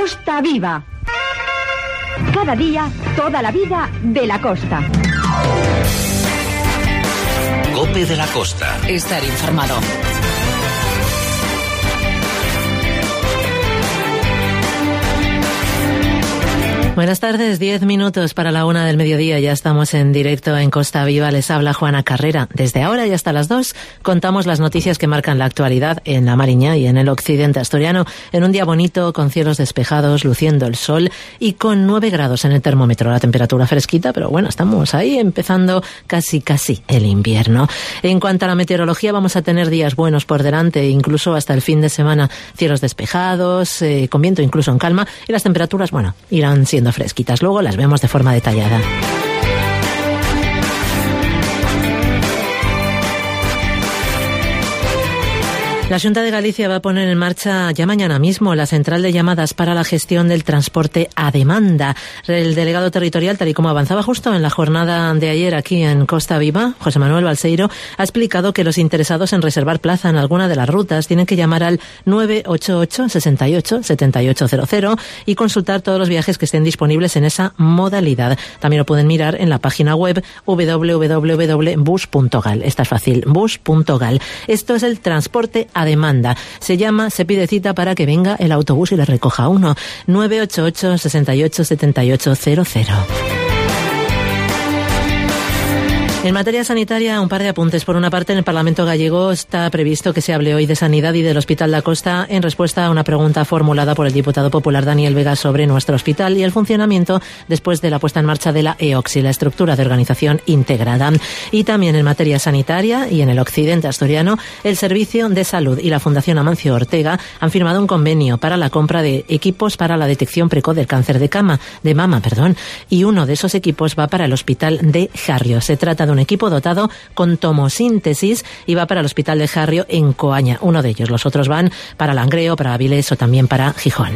Costa Viva. Cada día, toda la vida de la costa. COPE de la Costa. Estar informado. Buenas tardes, 10 minutos para la 1 del mediodía. Ya estamos en directo en Costa Viva. Les habla Juana Carrera. Desde ahora y hasta las 2 contamos las noticias que marcan la actualidad en la Mariña y en el occidente asturiano, en un día bonito, con cielos despejados, luciendo el sol y con 9 grados en el termómetro. La temperatura fresquita, pero bueno, estamos ahí empezando casi el invierno. En cuanto a la meteorología, vamos a tener días buenos por delante, incluso hasta el fin de semana. Cielos despejados, con viento incluso en calma, y las temperaturas, bueno, irán siendo fresquitas. Luego las vemos de forma detallada. La Xunta de Galicia va a poner en marcha ya mañana mismo la central de llamadas para la gestión del transporte a demanda. El delegado territorial, tal y como avanzaba justo en la jornada de ayer aquí en Costa Viva, José Manuel Balseiro, ha explicado que los interesados en reservar plaza en alguna de las rutas tienen que llamar al 988 68 7800 y consultar todos los viajes que estén disponibles en esa modalidad. También lo pueden mirar en la página web www.bus.gal. Esta es fácil, bus.gal. Esto es el transporte a demanda. Se pide cita para que venga el autobús y le recoja uno. 988 68 7800. En materia sanitaria, un par de apuntes. Por una parte, en el Parlamento gallego está previsto que se hable hoy de sanidad y del Hospital da Costa en respuesta a una pregunta formulada por el diputado popular Daniel Vega sobre nuestro hospital y el funcionamiento después de la puesta en marcha de la EOXI, la estructura de organización integrada. Y también en materia sanitaria y en el occidente asturiano, el Servicio de Salud y la Fundación Amancio Ortega han firmado un convenio para la compra de equipos para la detección precoz del cáncer de mama, y uno de esos equipos va para el Hospital de Jarrio. Se trata de un equipo dotado con tomosíntesis y va para el Hospital de Jarrio en Coaña. Uno de ellos. Los otros van para Langreo, para Avilés o también para Gijón.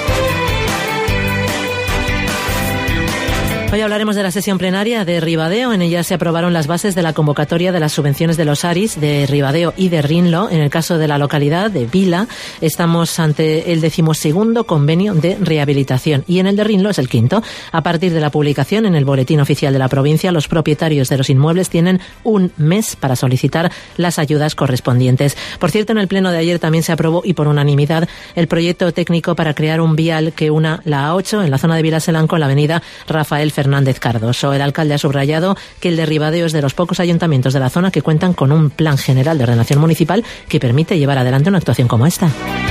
Hoy hablaremos de la sesión plenaria de Ribadeo. En ella se aprobaron las bases de la convocatoria de las subvenciones de los ARIS de Ribadeo y de Rinlo. En el caso de la localidad de Vila, estamos ante el 12º convenio de rehabilitación y en el de Rinlo es el 5º. A partir de la publicación en el Boletín Oficial de la provincia, los propietarios de los inmuebles tienen un mes para solicitar las ayudas correspondientes. Por cierto, en el pleno de ayer también se aprobó, y por unanimidad, el proyecto técnico para crear un vial que una la A8 en la zona de Vilaselán con la avenida Rafael Fernández Cardoso. El alcalde ha subrayado que el de Ribadeo es de los pocos ayuntamientos de la zona que cuentan con un plan general de ordenación municipal que permite llevar adelante una actuación como esta.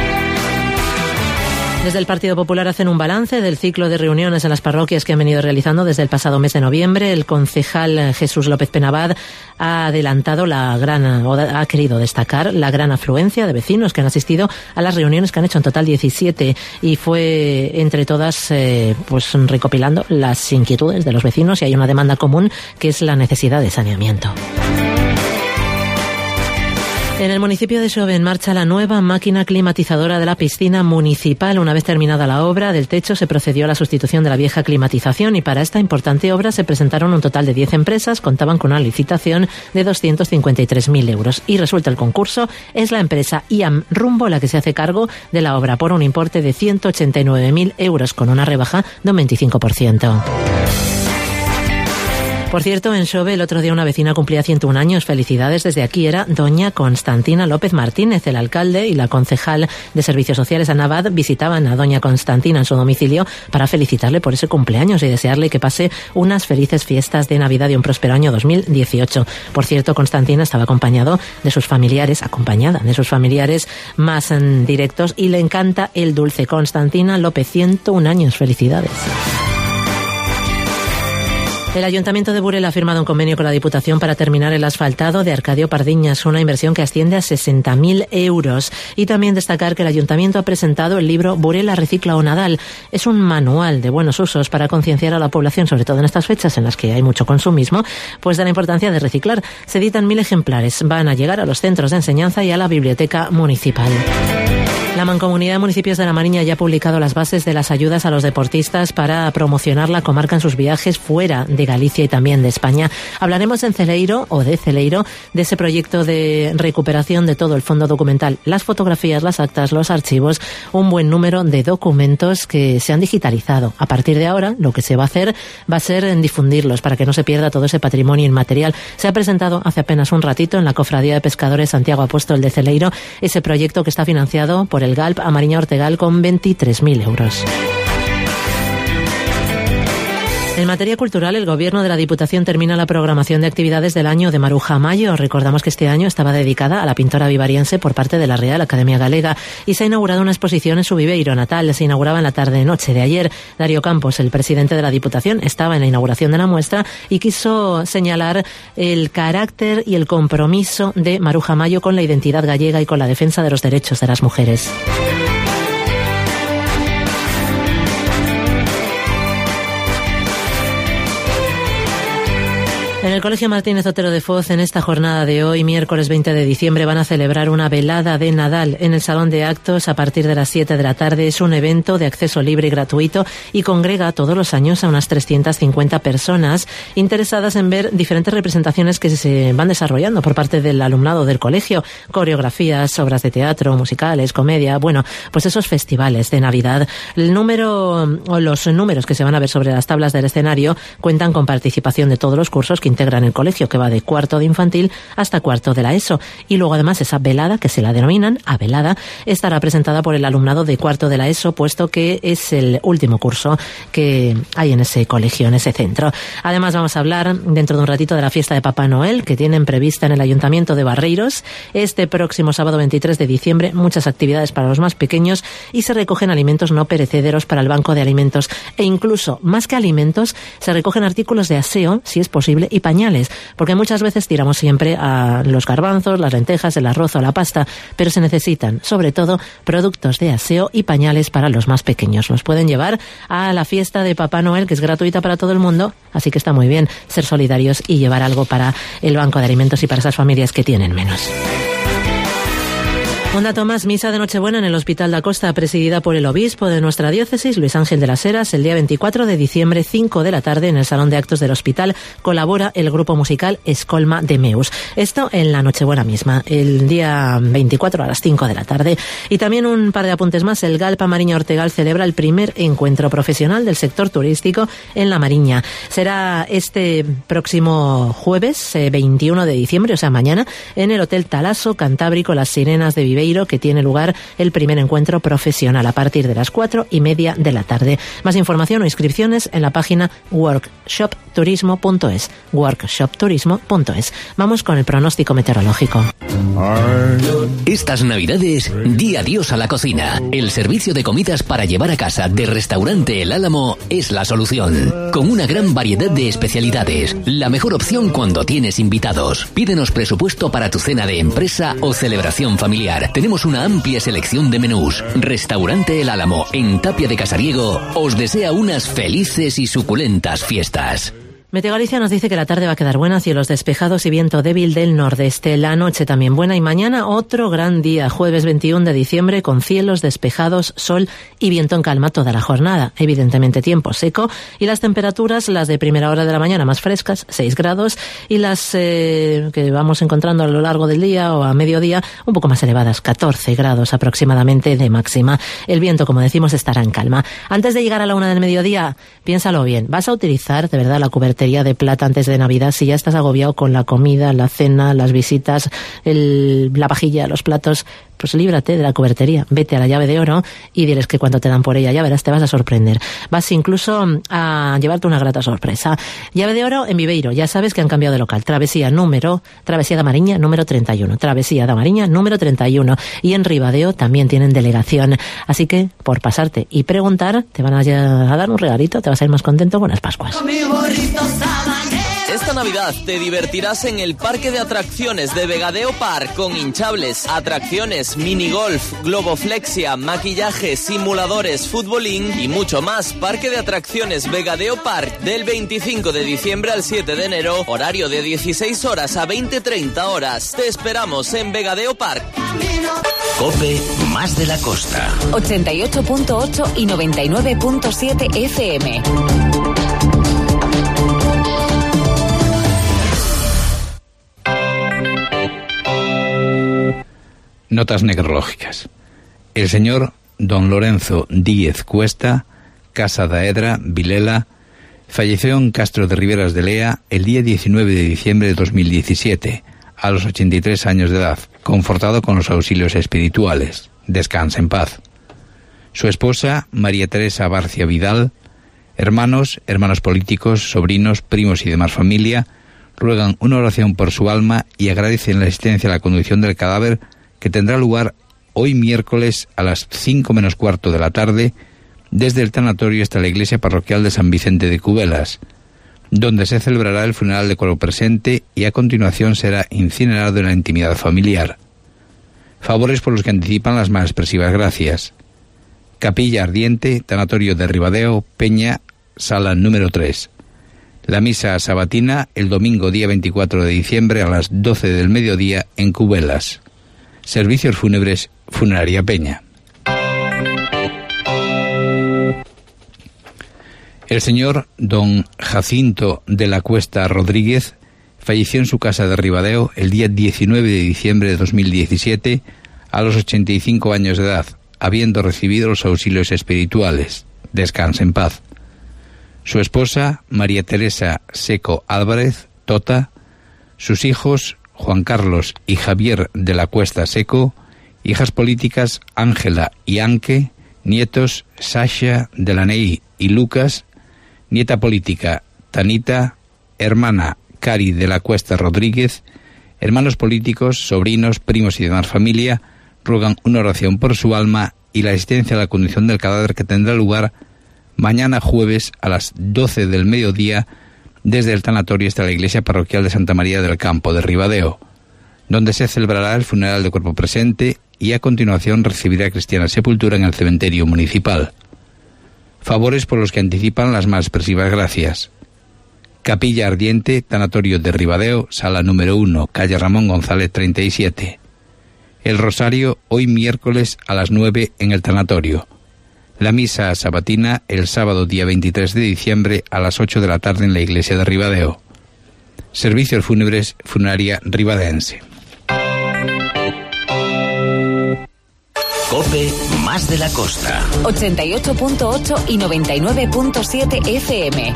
Desde el Partido Popular hacen un balance del ciclo de reuniones en las parroquias que han venido realizando desde el pasado mes de noviembre. El concejal Jesús López Penabad ha querido destacar la gran afluencia de vecinos que han asistido a las reuniones, que han hecho en total 17, y fue entre todas recopilando las inquietudes de los vecinos, y hay una demanda común que es la necesidad de saneamiento. En el municipio de Xove en marcha la nueva máquina climatizadora de la piscina municipal. Una vez terminada la obra del techo, se procedió a la sustitución de la vieja climatización, y para esta importante obra se presentaron un total de 10 empresas, contaban con una licitación de 253.000 euros. Y resuelto el concurso, es la empresa IAM Rumbo la que se hace cargo de la obra por un importe de 189.000 euros, con una rebaja de un 25%. Por cierto, en Xove el otro día una vecina cumplía 101 años. Felicidades desde aquí. Era doña Constantina López Martínez. El alcalde y la concejal de Servicios Sociales, Ana Abad, visitaban a doña Constantina en su domicilio para felicitarle por ese cumpleaños y desearle que pase unas felices fiestas de Navidad y un próspero año 2018. Por cierto, Constantina estaba acompañada de sus familiares más directos, y le encanta el dulce. Constantina López, 101 años. Felicidades. El Ayuntamiento de Burela ha firmado un convenio con la Diputación para terminar el asfaltado de Arcadio Pardiñas, una inversión que asciende a 60.000 euros. Y también destacar que el Ayuntamiento ha presentado el libro Burela Recicla o Nadal. Es un manual de buenos usos para concienciar a la población, sobre todo en estas fechas en las que hay mucho consumismo, pues de la importancia de reciclar. Se editan 1.000 ejemplares. Van a llegar a los centros de enseñanza y a la biblioteca municipal. La Mancomunidad de Municipios de la Mariña ya ha publicado las bases de las ayudas a los deportistas para promocionar la comarca en sus viajes fuera de de Galicia y también de España. Hablaremos de Celeiro, de ese proyecto de recuperación de todo el fondo documental, las fotografías, las actas, los archivos, un buen número de documentos que se han digitalizado. A partir de ahora, lo que se va a hacer va a ser en difundirlos para que no se pierda todo ese patrimonio inmaterial. Se ha presentado hace apenas un ratito en la Cofradía de Pescadores Santiago Apóstol de Celeiro ese proyecto que está financiado por el GALP Amariña Ortegal con 23.000 euros. En materia cultural, el Gobierno de la Diputación termina la programación de actividades del año de Maruja Mayo. Recordamos que este año estaba dedicada a la pintora vivariense por parte de la Real Academia Galega y se ha inaugurado una exposición en su viveiro natal. Se inauguraba en la tarde-noche de ayer. Darío Campos, el presidente de la Diputación, estaba en la inauguración de la muestra y quiso señalar el carácter y el compromiso de Maruja Mayo con la identidad gallega y con la defensa de los derechos de las mujeres. En el Colegio Martínez Otero de Foz, en esta jornada de hoy, miércoles 20 de diciembre, van a celebrar una velada de Nadal en el Salón de Actos a partir de las 7 de la tarde. Es un evento de acceso libre y gratuito y congrega todos los años a unas 350 personas interesadas en ver diferentes representaciones que se van desarrollando por parte del alumnado del colegio. Coreografías, obras de teatro, musicales, comedia, bueno, pues esos festivales de Navidad. Los números que se van a ver sobre las tablas del escenario cuentan con participación de todos los cursos que integran el colegio, que va de cuarto de infantil hasta cuarto de la ESO. Y luego además esa velada, que se la denominan a velada, estará presentada por el alumnado de cuarto de la ESO, puesto que es el último curso que hay en ese colegio, en ese centro. Además vamos a hablar dentro de un ratito de la fiesta de Papá Noel que tienen prevista en el Ayuntamiento de Barreiros este próximo sábado 23 de diciembre. Muchas actividades para los más pequeños y se recogen alimentos no perecederos para el banco de alimentos e incluso, más que alimentos, se recogen artículos de aseo, si es posible, y pañales, porque muchas veces tiramos siempre a los garbanzos, las lentejas, el arroz o la pasta, pero se necesitan, sobre todo, productos de aseo y pañales para los más pequeños. Los pueden llevar a la fiesta de Papá Noel, que es gratuita para todo el mundo, así que está muy bien ser solidarios y llevar algo para el banco de alimentos y para esas familias que tienen menos. Un dato más, misa de Nochebuena en el Hospital da Costa, presidida por el obispo de nuestra diócesis, Luis Ángel de las Heras, el día 24 de diciembre, 5 de la tarde, en el Salón de Actos del Hospital. Colabora el grupo musical Escolma de Meus. Esto en la Nochebuena misma, el día 24 a las 5 de la tarde. Y también un par de apuntes más, el GALP Amariña Ortegal celebra el primer encuentro profesional del sector turístico en La Mariña. Será este próximo jueves, 21 de diciembre, o sea, mañana, en el Hotel Talaso Cantábrico Las Sirenas de Viveiro, que tiene lugar el primer encuentro profesional a partir de las 4:30 de la tarde. Más información o inscripciones en la página workshopturismo.es. workshopturismo.es. Vamos con el pronóstico meteorológico. Estas Navidades, di adiós a la cocina. El servicio de comidas para llevar a casa de Restaurante El Álamo es la solución. Con una gran variedad de especialidades. La mejor opción cuando tienes invitados. Pídenos presupuesto para tu cena de empresa o celebración familiar. Tenemos una amplia selección de menús. Restaurante El Álamo, en Tapia de Casariego, os desea unas felices y suculentas fiestas. Meteogalicia nos dice que la tarde va a quedar buena, cielos despejados y viento débil del nordeste. La noche también buena y mañana otro gran día, jueves 21 de diciembre, con cielos despejados, sol y viento en calma toda la jornada. Evidentemente tiempo seco y las temperaturas, las de primera hora de la mañana más frescas, 6 grados, y las que vamos encontrando a lo largo del día o a mediodía, un poco más elevadas, 14 grados aproximadamente de máxima. El viento, como decimos, estará en calma. Antes de llegar a la 1 del mediodía, piénsalo bien, ¿vas a utilizar de verdad la cubertería de plata antes de Navidad? Si ya estás agobiado con la comida, la cena, las visitas, la vajilla, los platos, pues líbrate de la cubertería, vete a la Llave de Oro y diles que cuando te dan por ella, ya verás, te vas a sorprender. Vas incluso a llevarte una grata sorpresa. Llave de Oro en Viveiro, ya sabes que han cambiado de local. Travesía da Mariña número 31. Travesía da Mariña número 31. Y en Ribadeo también tienen delegación. Así que, por pasarte y preguntar, te van a dar un regalito, te vas a ir más contento. Buenas Pascuas. Esta Navidad te divertirás en el Parque de Atracciones de Vegadeo Park con hinchables, atracciones, minigolf, globoflexia, maquillaje, simuladores, futbolín y mucho más. Parque de Atracciones Vegadeo Park del 25 de diciembre al 7 de enero, horario de 16 horas a 20:30 horas. Te esperamos en Vegadeo Park. COPE más de la costa. 88.8 y 99.7 FM. Notas necrológicas. El señor don Lorenzo Díez Cuesta, Casa da Edra, Vilela, falleció en Castro de Riberas de Lea el día 19 de diciembre de 2017, a los 83 años de edad, confortado con los auxilios espirituales. Descansa en paz. Su esposa, María Teresa Barcia Vidal, hermanos políticos, sobrinos, primos y demás familia, ruegan una oración por su alma y agradecen la asistencia a la conducción del cadáver, que tendrá lugar hoy miércoles a las 5 menos cuarto de la tarde, desde el tanatorio hasta la iglesia parroquial de San Vicente de Cubelas, donde se celebrará el funeral de cuerpo presente y a continuación será incinerado en la intimidad familiar. Favores por los que anticipan las más expresivas gracias. Capilla Ardiente, tanatorio de Ribadeo, Peña, sala número 3. La misa sabatina el domingo día 24 de diciembre a las 12 del mediodía en Cubelas. Servicios fúnebres, Funeraria Peña. El señor don Jacinto de la Cuesta Rodríguez falleció en su casa de Ribadeo el día 19 de diciembre de 2017 a los 85 años de edad, habiendo recibido los auxilios espirituales. Descansa en paz. Su esposa, María Teresa Seco Álvarez, Tota, sus hijos, Juan Carlos y Javier de la Cuesta Seco, hijas políticas, Ángela y Anque, nietos, Sasha, Delaney y Lucas, nieta política, Tanita, hermana, Cari de la Cuesta Rodríguez, hermanos políticos, sobrinos, primos y demás familia, ruegan una oración por su alma y la asistencia a la conducción del cadáver, que tendrá lugar mañana jueves a las 12 del mediodía desde el tanatorio hasta la iglesia parroquial de Santa María del Campo de Ribadeo, donde se celebrará el funeral de cuerpo presente y a continuación recibirá cristiana sepultura en el cementerio municipal. Favores por los que anticipan las más expresivas gracias. Capilla Ardiente, tanatorio de Ribadeo, sala número 1, calle Ramón González 37. El rosario hoy miércoles a las 9 en el tanatorio. La misa sabatina el sábado día 23 de diciembre a las 8 de la tarde en la iglesia de Ribadeo. Servicios fúnebres, Funeraria Ribadense. COPE más de la costa. 88.8 y 99.7 FM.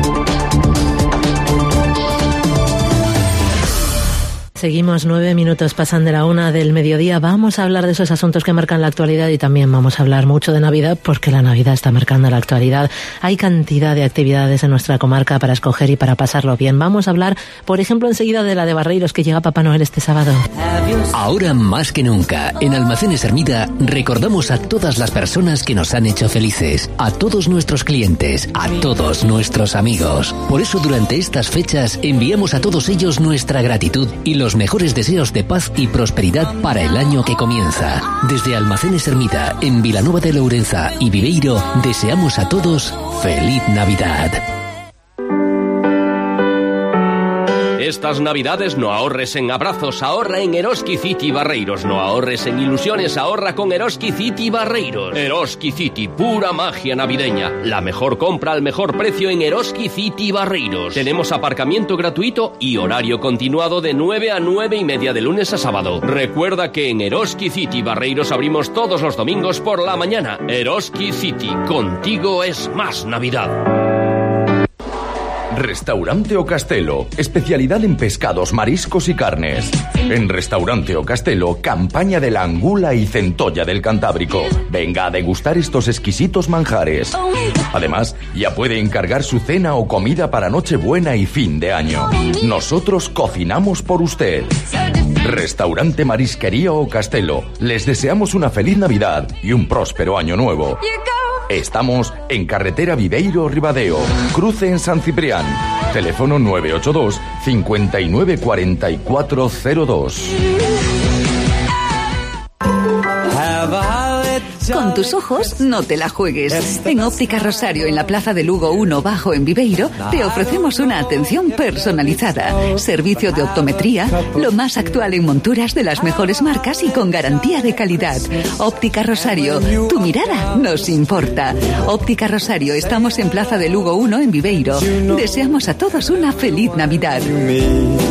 Seguimos, 9 minutos pasan de la 1 del mediodía. Vamos a hablar de esos asuntos que marcan la actualidad y también vamos a hablar mucho de Navidad, porque la Navidad está marcando la actualidad. Hay cantidad de actividades en nuestra comarca para escoger y para pasarlo bien. Vamos a hablar, por ejemplo, enseguida de la de Barreiros, que llega Papá Noel este sábado. Ahora más que nunca, en Almacenes Ermita recordamos a todas las personas que nos han hecho felices, a todos nuestros clientes, a todos nuestros amigos. Por eso durante estas fechas enviamos a todos ellos nuestra gratitud y los mejores deseos de paz y prosperidad para el año que comienza. Desde Almacenes Ermita, en Vilanova de Lourenza y Viveiro, deseamos a todos ¡Feliz Navidad! Estas Navidades no ahorres en abrazos, ahorra en Eroski City Barreiros. No ahorres en ilusiones, ahorra con Eroski City Barreiros. Eroski City, pura magia navideña. La mejor compra al mejor precio en Eroski City Barreiros. Tenemos aparcamiento gratuito y horario continuado de 9 a 9 y media de lunes a sábado. Recuerda que en Eroski City Barreiros abrimos todos los domingos por la mañana. Eroski City, contigo es más Navidad. Restaurante O Castelo, especialidad en pescados, mariscos y carnes. En Restaurante O Castelo, campaña de la angula y centolla del Cantábrico. Venga a degustar estos exquisitos manjares. Además, ya puede encargar su cena o comida para Nochebuena y fin de año. Nosotros cocinamos por usted. Restaurante Marisquería O Castelo. Les deseamos una feliz Navidad y un próspero año nuevo. Estamos en carretera Viveiro-Ribadeo, cruce en San Ciprián. Teléfono 982 59 4402. Con tus ojos no te la juegues. En Óptica Rosario, en la Plaza de Lugo 1 Bajo en Viveiro, te ofrecemos una atención personalizada, servicio de optometría, lo más actual en monturas de las mejores marcas y con garantía de calidad. Óptica Rosario, tu mirada nos importa. Óptica Rosario, estamos en Plaza de Lugo 1 en Viveiro. Deseamos a todos una feliz Navidad.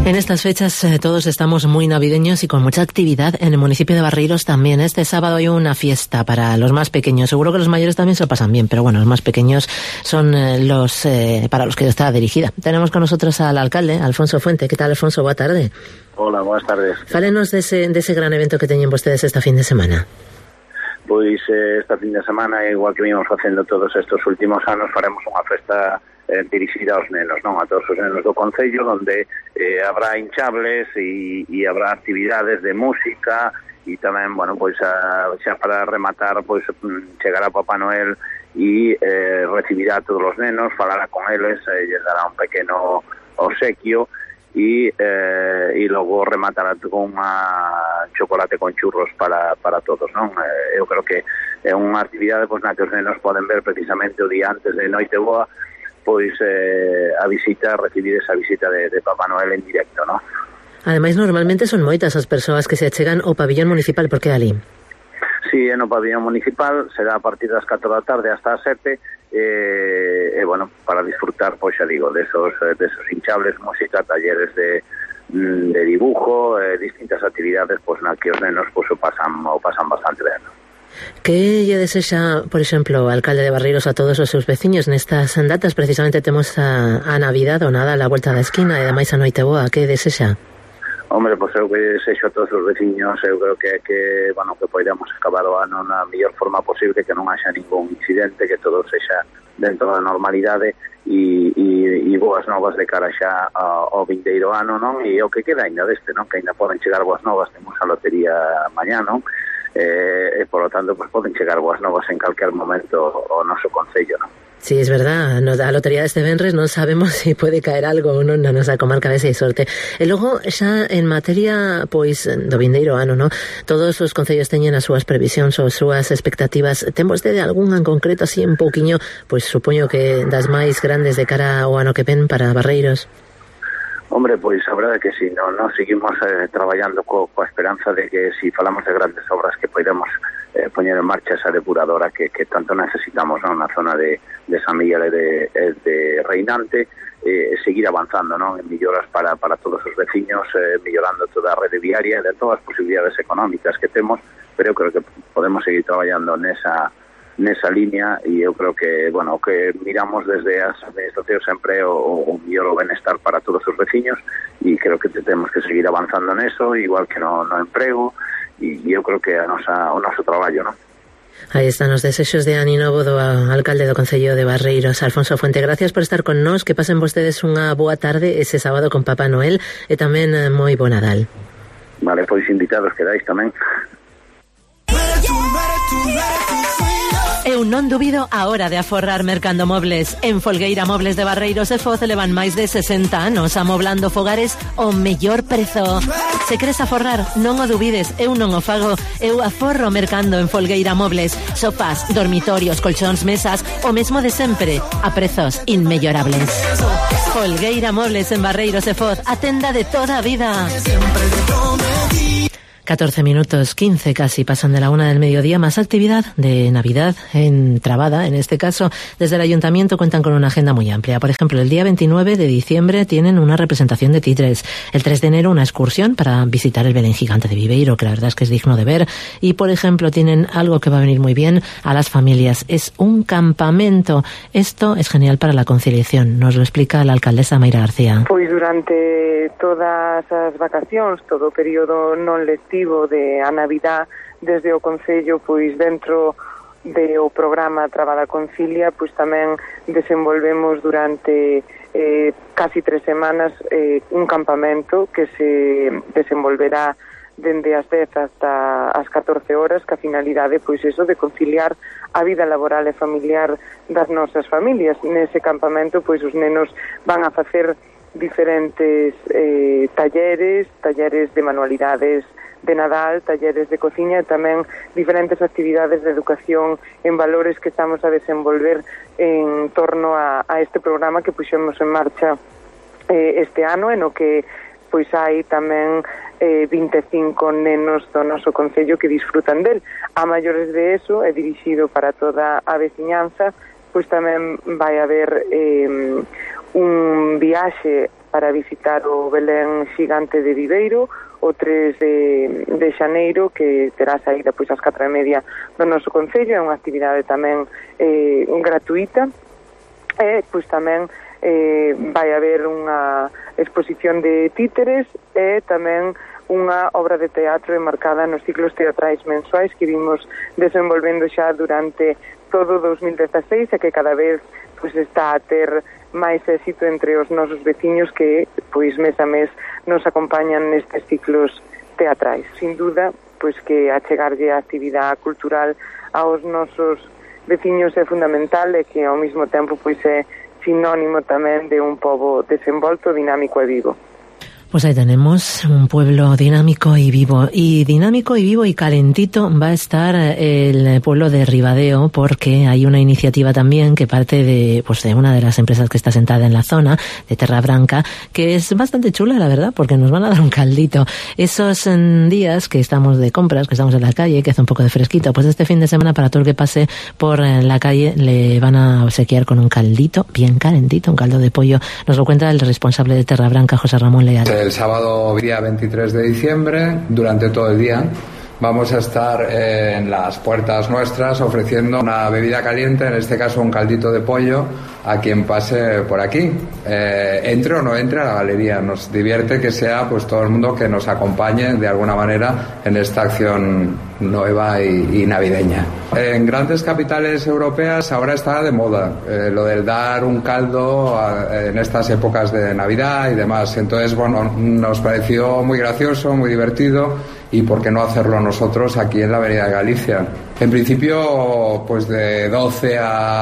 En estas fechas todos estamos muy navideños y con mucha actividad en el municipio de Barreiros también. Este sábado hay una fiesta para los más pequeños. Seguro que los mayores también se lo pasan bien, pero bueno, los más pequeños son los para los que está dirigida. Tenemos con nosotros al alcalde, Alfonso Fuente. ¿Qué tal, Alfonso? Boa tarde. Hola, buenas tardes. Fálenos de ese gran evento que teñen vostedes esta fin de semana. Pois esta fin de semana, igual que vimos facendo todos estos últimos anos, faremos unha festa dirixida aos nenos, non? A todos os nenos do concello, onde habrá hinchables e habrá actividades de música e tamén, bueno, pois xa para rematar, pois chegará Papá Noel e recibirá a todos os nenos, falará con eles, lles dará un pequeno obsequio e logo rematará con unha chocolate con churros para todos, non? Eu creo que é unha actividade pois, na que os nenos poden ver precisamente o día antes de Noiteboa pois a visita, recibir esa visita de Papá Noel en directo, non? Ademais, normalmente son moitas as persoas que se achegan ao pabillón municipal, porque ali? Sí, no pabillón municipal, será a partir das 4 da tarde hasta as 7, bueno, para disfrutar, pois xa digo, desos hinchables, música, talleres de dibujo, distintas actividades, pois na que os nenos pois o pasan bastante ben, non? Que lle desexa, por exemplo, o alcalde de Barreiros a todos os seus veciños nestas datas? Precisamente temos a Navidad, o Nadal, a vuelta da esquina, e ademais a Noiteboa. Que desexa? Hombre, pois eu que desexo a todos os veciños, eu creo que bueno, que poidamos acabar o ano na mellor forma posible, que non haxa ningún incidente, que todo sexa dentro da normalidade e boas novas de cara xa ao vindeiro ano, non? E o que queda ainda deste, non? Que ainda poden chegar boas novas, temos a lotería mañá, non? E por lo tanto pues poden chegar boas novas en calquer momento o noso concello, non? Sí, es verdad, a lotería deste venres non sabemos se pode caer algo ou non na nosa comarca de Sei Sorte. E logo, xa en materia pois do vindeiro ano, non? Todos os concellos teñen as súas previsións ou as súas expectativas. Ten vostede algunha en concreto así un pouquiño, pois supoño que das máis grandes de cara ao ano que ven para Barreiros? Hombre, pois a verdade que si, non seguimos traballando coa esperanza de que si falamos de grandes obras que podemos poñer en marcha esa depuradora que tanto necesitamos, non? Na zona de San Miguel e de Reinante, seguir avanzando, non? En melloras para todos os veciños, mellorando toda a rede viaria de todas as posibilidades económicas que temos, pero eu creo que podemos seguir traballando nesa línea e eu creo que, bueno, que miramos desde as administracións sempre o mellor o benestar para todos os veciños e creo que temos que seguir avanzando neso, igual que no emprego e eu creo que o noso traballo, non? Aí están os desexos de Ani Novo do alcalde do Concello de Barreiros, Alfonso Fuente. Gracias por estar con nós, que pasen vostedes unha boa tarde ese sábado con Papá Noel e tamén moi bo Nadal. Vale, pois invitados quedais tamén. Eu non dubido a hora de aforrar mercando mobles. En Folgueira Mobles de Barreiros e Foz levan máis de 60 anos amoblando fogares o mellor prezo. Se queres aforrar, non o dubides, eu non o fago. Eu aforro mercando en Folgueira Mobles. Sofás, dormitorios, colchóns, mesas, o mesmo de sempre, a prezos inmellorables. Folgueira Mobles en Barreiros e Foz, a tenda de toda a vida. 14 minutos, 15 casi, pasan de la 1 del mediodía. Más actividad de Navidad en Trabada, en este caso. Desde el Ayuntamiento cuentan con una agenda muy amplia. Por ejemplo, el día 29 de diciembre tienen una representación de títeres. El 3 de enero una excursión para visitar el Belén gigante de Viveiro, que la verdad es que es digno de ver. Y, por ejemplo, tienen algo que va a venir muy bien a las familias. Es un campamento. Esto es genial para la conciliación. Nos lo explica la alcaldesa Mayra García. Pois durante todas as vacacións, todo o período non lectivo de a Navidad, desde o Concello, pois dentro do programa Trabada Concilia, pois tamén desenvolvemos durante casi 3 semanas un campamento que se desenvolverá dende as 10 hasta as 14 horas, que a finalidade pois eso de conciliar a vida laboral e familiar das nosas familias. Nese campamento pois os nenos van a facer diferentes talleres de manualidades de Nadal, talleres de cociña e tamén diferentes actividades de educación en valores que estamos a desenvolver en torno a este programa que puxemos en marcha este ano, en o que pois hai tamén 25 nenos do noso concello que disfrutan del. A maiores de eso, é dirixido para toda a veciñanza, pois tamén vai haber un viaxe para visitar o Belén xigante de Viveiro o 3 de xaneiro, que terá saída pois ás 4:30 do noso concello. É unha actividade tamén gratuita, e pois tamén vai haber unha exposición de títeres e tamén unha obra de teatro enmarcada nos ciclos teatrais mensuais que vimos desenvolvendo xa durante todo 2016 e que cada vez pois está a ter máis éxito entre os nosos veciños que pois mes a mes nos acompañan nestes ciclos teatrais. Sin duda, pois que achegarlle a actividade cultural aos nosos veciños é fundamental e que ao mesmo tempo pois é sinónimo tamén de un pobo desenvolto, dinámico e vivo. Pues ahí tenemos un pueblo dinámico y vivo. Y dinámico y vivo y calentito va a estar el pueblo de Ribadeo, porque hay una iniciativa también que parte de una de las empresas que está sentada en la zona, de Terra Branca, que es bastante chula, la verdad, porque nos van a dar un caldito. Esos días que estamos de compras, que estamos en la calle, que hace un poco de fresquito, pues este fin de semana para todo el que pase por la calle le van a obsequiar con un caldito bien calentito, un caldo de pollo. Nos lo cuenta el responsable de Terra Branca, José Ramón Leal. El sábado día 23 de diciembre, durante todo el día, vamos a estar en las puertas nuestras ofreciendo una bebida caliente, en este caso un caldito de pollo, a quien pase por aquí. Entre o no entre a la galería. Nos divierte que sea pues todo el mundo que nos acompañe de alguna manera en esta acción nueva y navideña. En grandes capitales europeas ahora está de moda lo del dar un caldo en estas épocas de Navidad y demás. Entonces, bueno, nos pareció muy gracioso, muy divertido, y por qué no hacerlo nosotros aquí en la Avenida de Galicia. En principio, pues de 12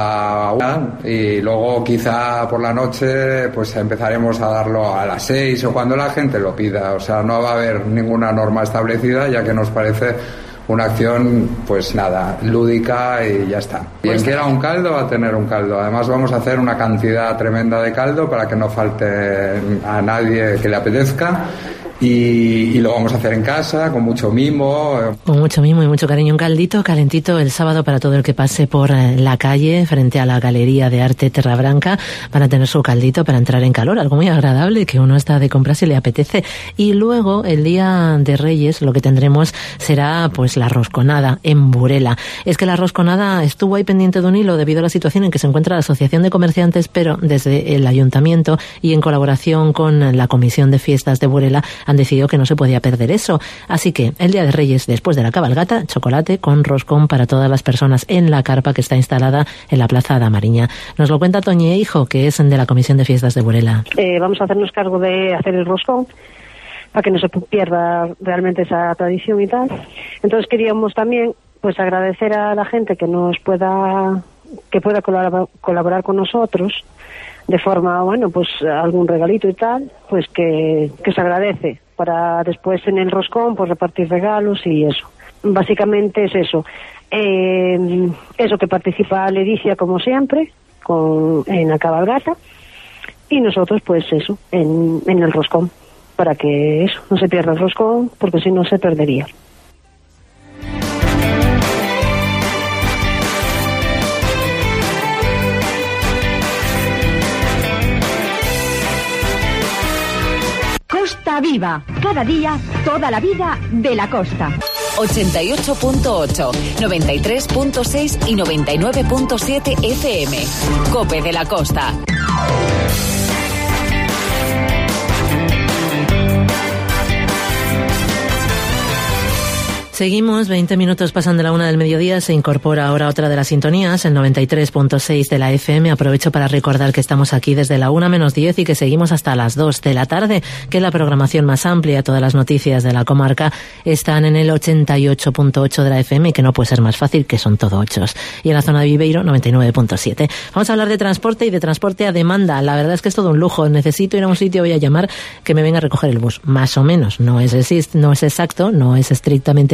a 1, y luego quizá por la noche pues empezaremos a darlo a las 6 o cuando la gente lo pida. O sea, no va a haber ninguna norma establecida, ya que nos parece una acción, pues nada, lúdica y ya está. Quien quiera un caldo va a tener un caldo. Además vamos a hacer una cantidad tremenda de caldo para que no falte a nadie que le apetezca. Y lo vamos a hacer en casa, con mucho mimo. Con mucho mimo y mucho cariño. Un caldito calentito el sábado para todo el que pase por la calle, frente a la Galería de Arte Terra Branca. Van a tener su caldito para entrar en calor, algo muy agradable, que uno está de compras y le apetece. Y luego, el día de Reyes, lo que tendremos será pues la rosconada en Burela. Es que la rosconada estuvo ahí pendiente de un hilo debido a la situación en que se encuentra la Asociación de Comerciantes, pero desde el Ayuntamiento y en colaboración con la Comisión de Fiestas de Burela han decidido que no se podía perder eso. Así que el día de Reyes, después de la cabalgata, chocolate con roscón para todas las personas en la carpa que está instalada en la Plaza da Mariña. Nos lo cuenta Toñe Hijo, que es de la Comisión de Fiestas de Burela. Vamos a hacernos cargo de hacer el roscón para que no se pierda realmente esa tradición y tal. Entonces queríamos también pues agradecer a la gente que pueda colaborar con nosotros de forma, bueno, pues algún regalito y tal, pues que se agradece, para después en el roscón pues repartir regalos y eso. Básicamente es eso. Eso, que participa Leticia como siempre en la cabalgata, y nosotros pues eso, en el roscón, para que eso no se pierda el roscón, porque si no se perdería. Costa Viva, cada día, toda la vida de la costa. 88.8, 93.6 y 99.7 FM. COPE de la Costa. Seguimos, 20 minutos pasan de la 1 del mediodía, se incorpora ahora otra de las sintonías, el 93.6 de la FM. Aprovecho para recordar que estamos aquí desde la 1 menos 10 y que seguimos hasta las 2 de la tarde, que es la programación más amplia. Todas las noticias de la comarca están en el 88.8 de la FM, y que no puede ser más fácil, que son todo 8. Y en la zona de Viveiro, 99.7. Vamos a hablar de transporte y de transporte a demanda. La verdad es que es todo un lujo. Necesito ir a un sitio, voy a llamar que me venga a recoger el bus. Más o menos. No es exacto, no es estrictamente así,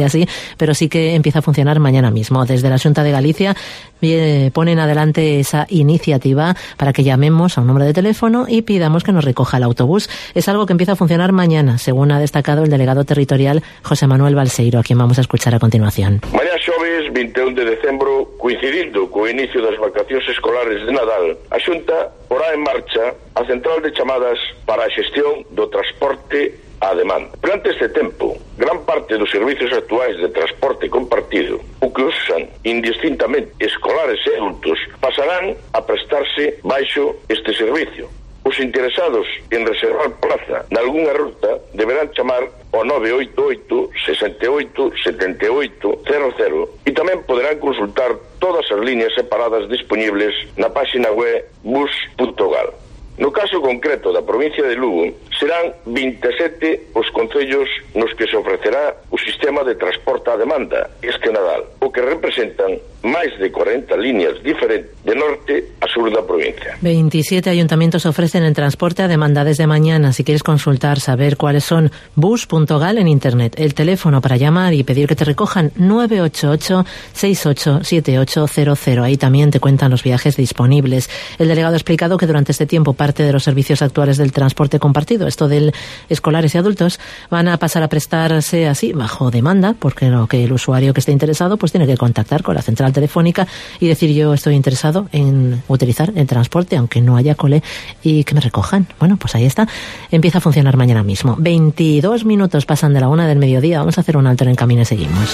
así, pero sí que empieza a funcionar mañana mismo. Desde la Xunta de Galicia ponen adelante esa iniciativa para que llamemos a un número de teléfono y pidamos que nos recoja el autobús. Es algo que empieza a funcionar mañana, según ha destacado el delegado territorial José Manuel Balseiro, a quien vamos a escuchar a continuación. Mañá xoves 21 de decembro, coincidindo co inicio das vacacións escolares de Nadal, a Xunta porá en marcha a central de chamadas para a xestión do transporte á demanda. Durante este tempo, gran parte dos servicios actuais de transporte compartido, o que usan indistintamente escolares e adultos, pasarán a prestarse baixo este servicio. Os interesados en reservar plaza nalgúnha ruta deberán chamar ao 988 68 78 00 e tamén poderán consultar todas as líneas separadas dispoñibles na páxina web bus.gal. No caso concreto da provincia de Lugo, serán 27 os concellos nos que se ofrecerá o sistema de transporte á demanda este Nadal, o que representan máis de 40 líneas diferentes de norte a sur da provincia. 27 ayuntamientos ofrecen el transporte a demanda desde mañana. Si quieres consultar, saber cuáles son, bus.gal en internet. El teléfono para llamar y pedir que te recojan, 988 68 7800. Ahí también te cuentan los viajes disponibles. El delegado ha explicado que durante este tiempo parte de los servicios actuales del transporte compartido, esto del escolares y adultos, van a pasar a prestarse así bajo demanda, porque lo que el usuario que esté interesado pues tiene que contactar con la central telefónica y decir: yo estoy interesado en utilizar el transporte aunque no haya cole y que me recojan. Bueno, pues ahí está, empieza a funcionar mañana mismo. 22 minutos pasan de la 1 del mediodía. Vamos a hacer un alto en el camino y seguimos.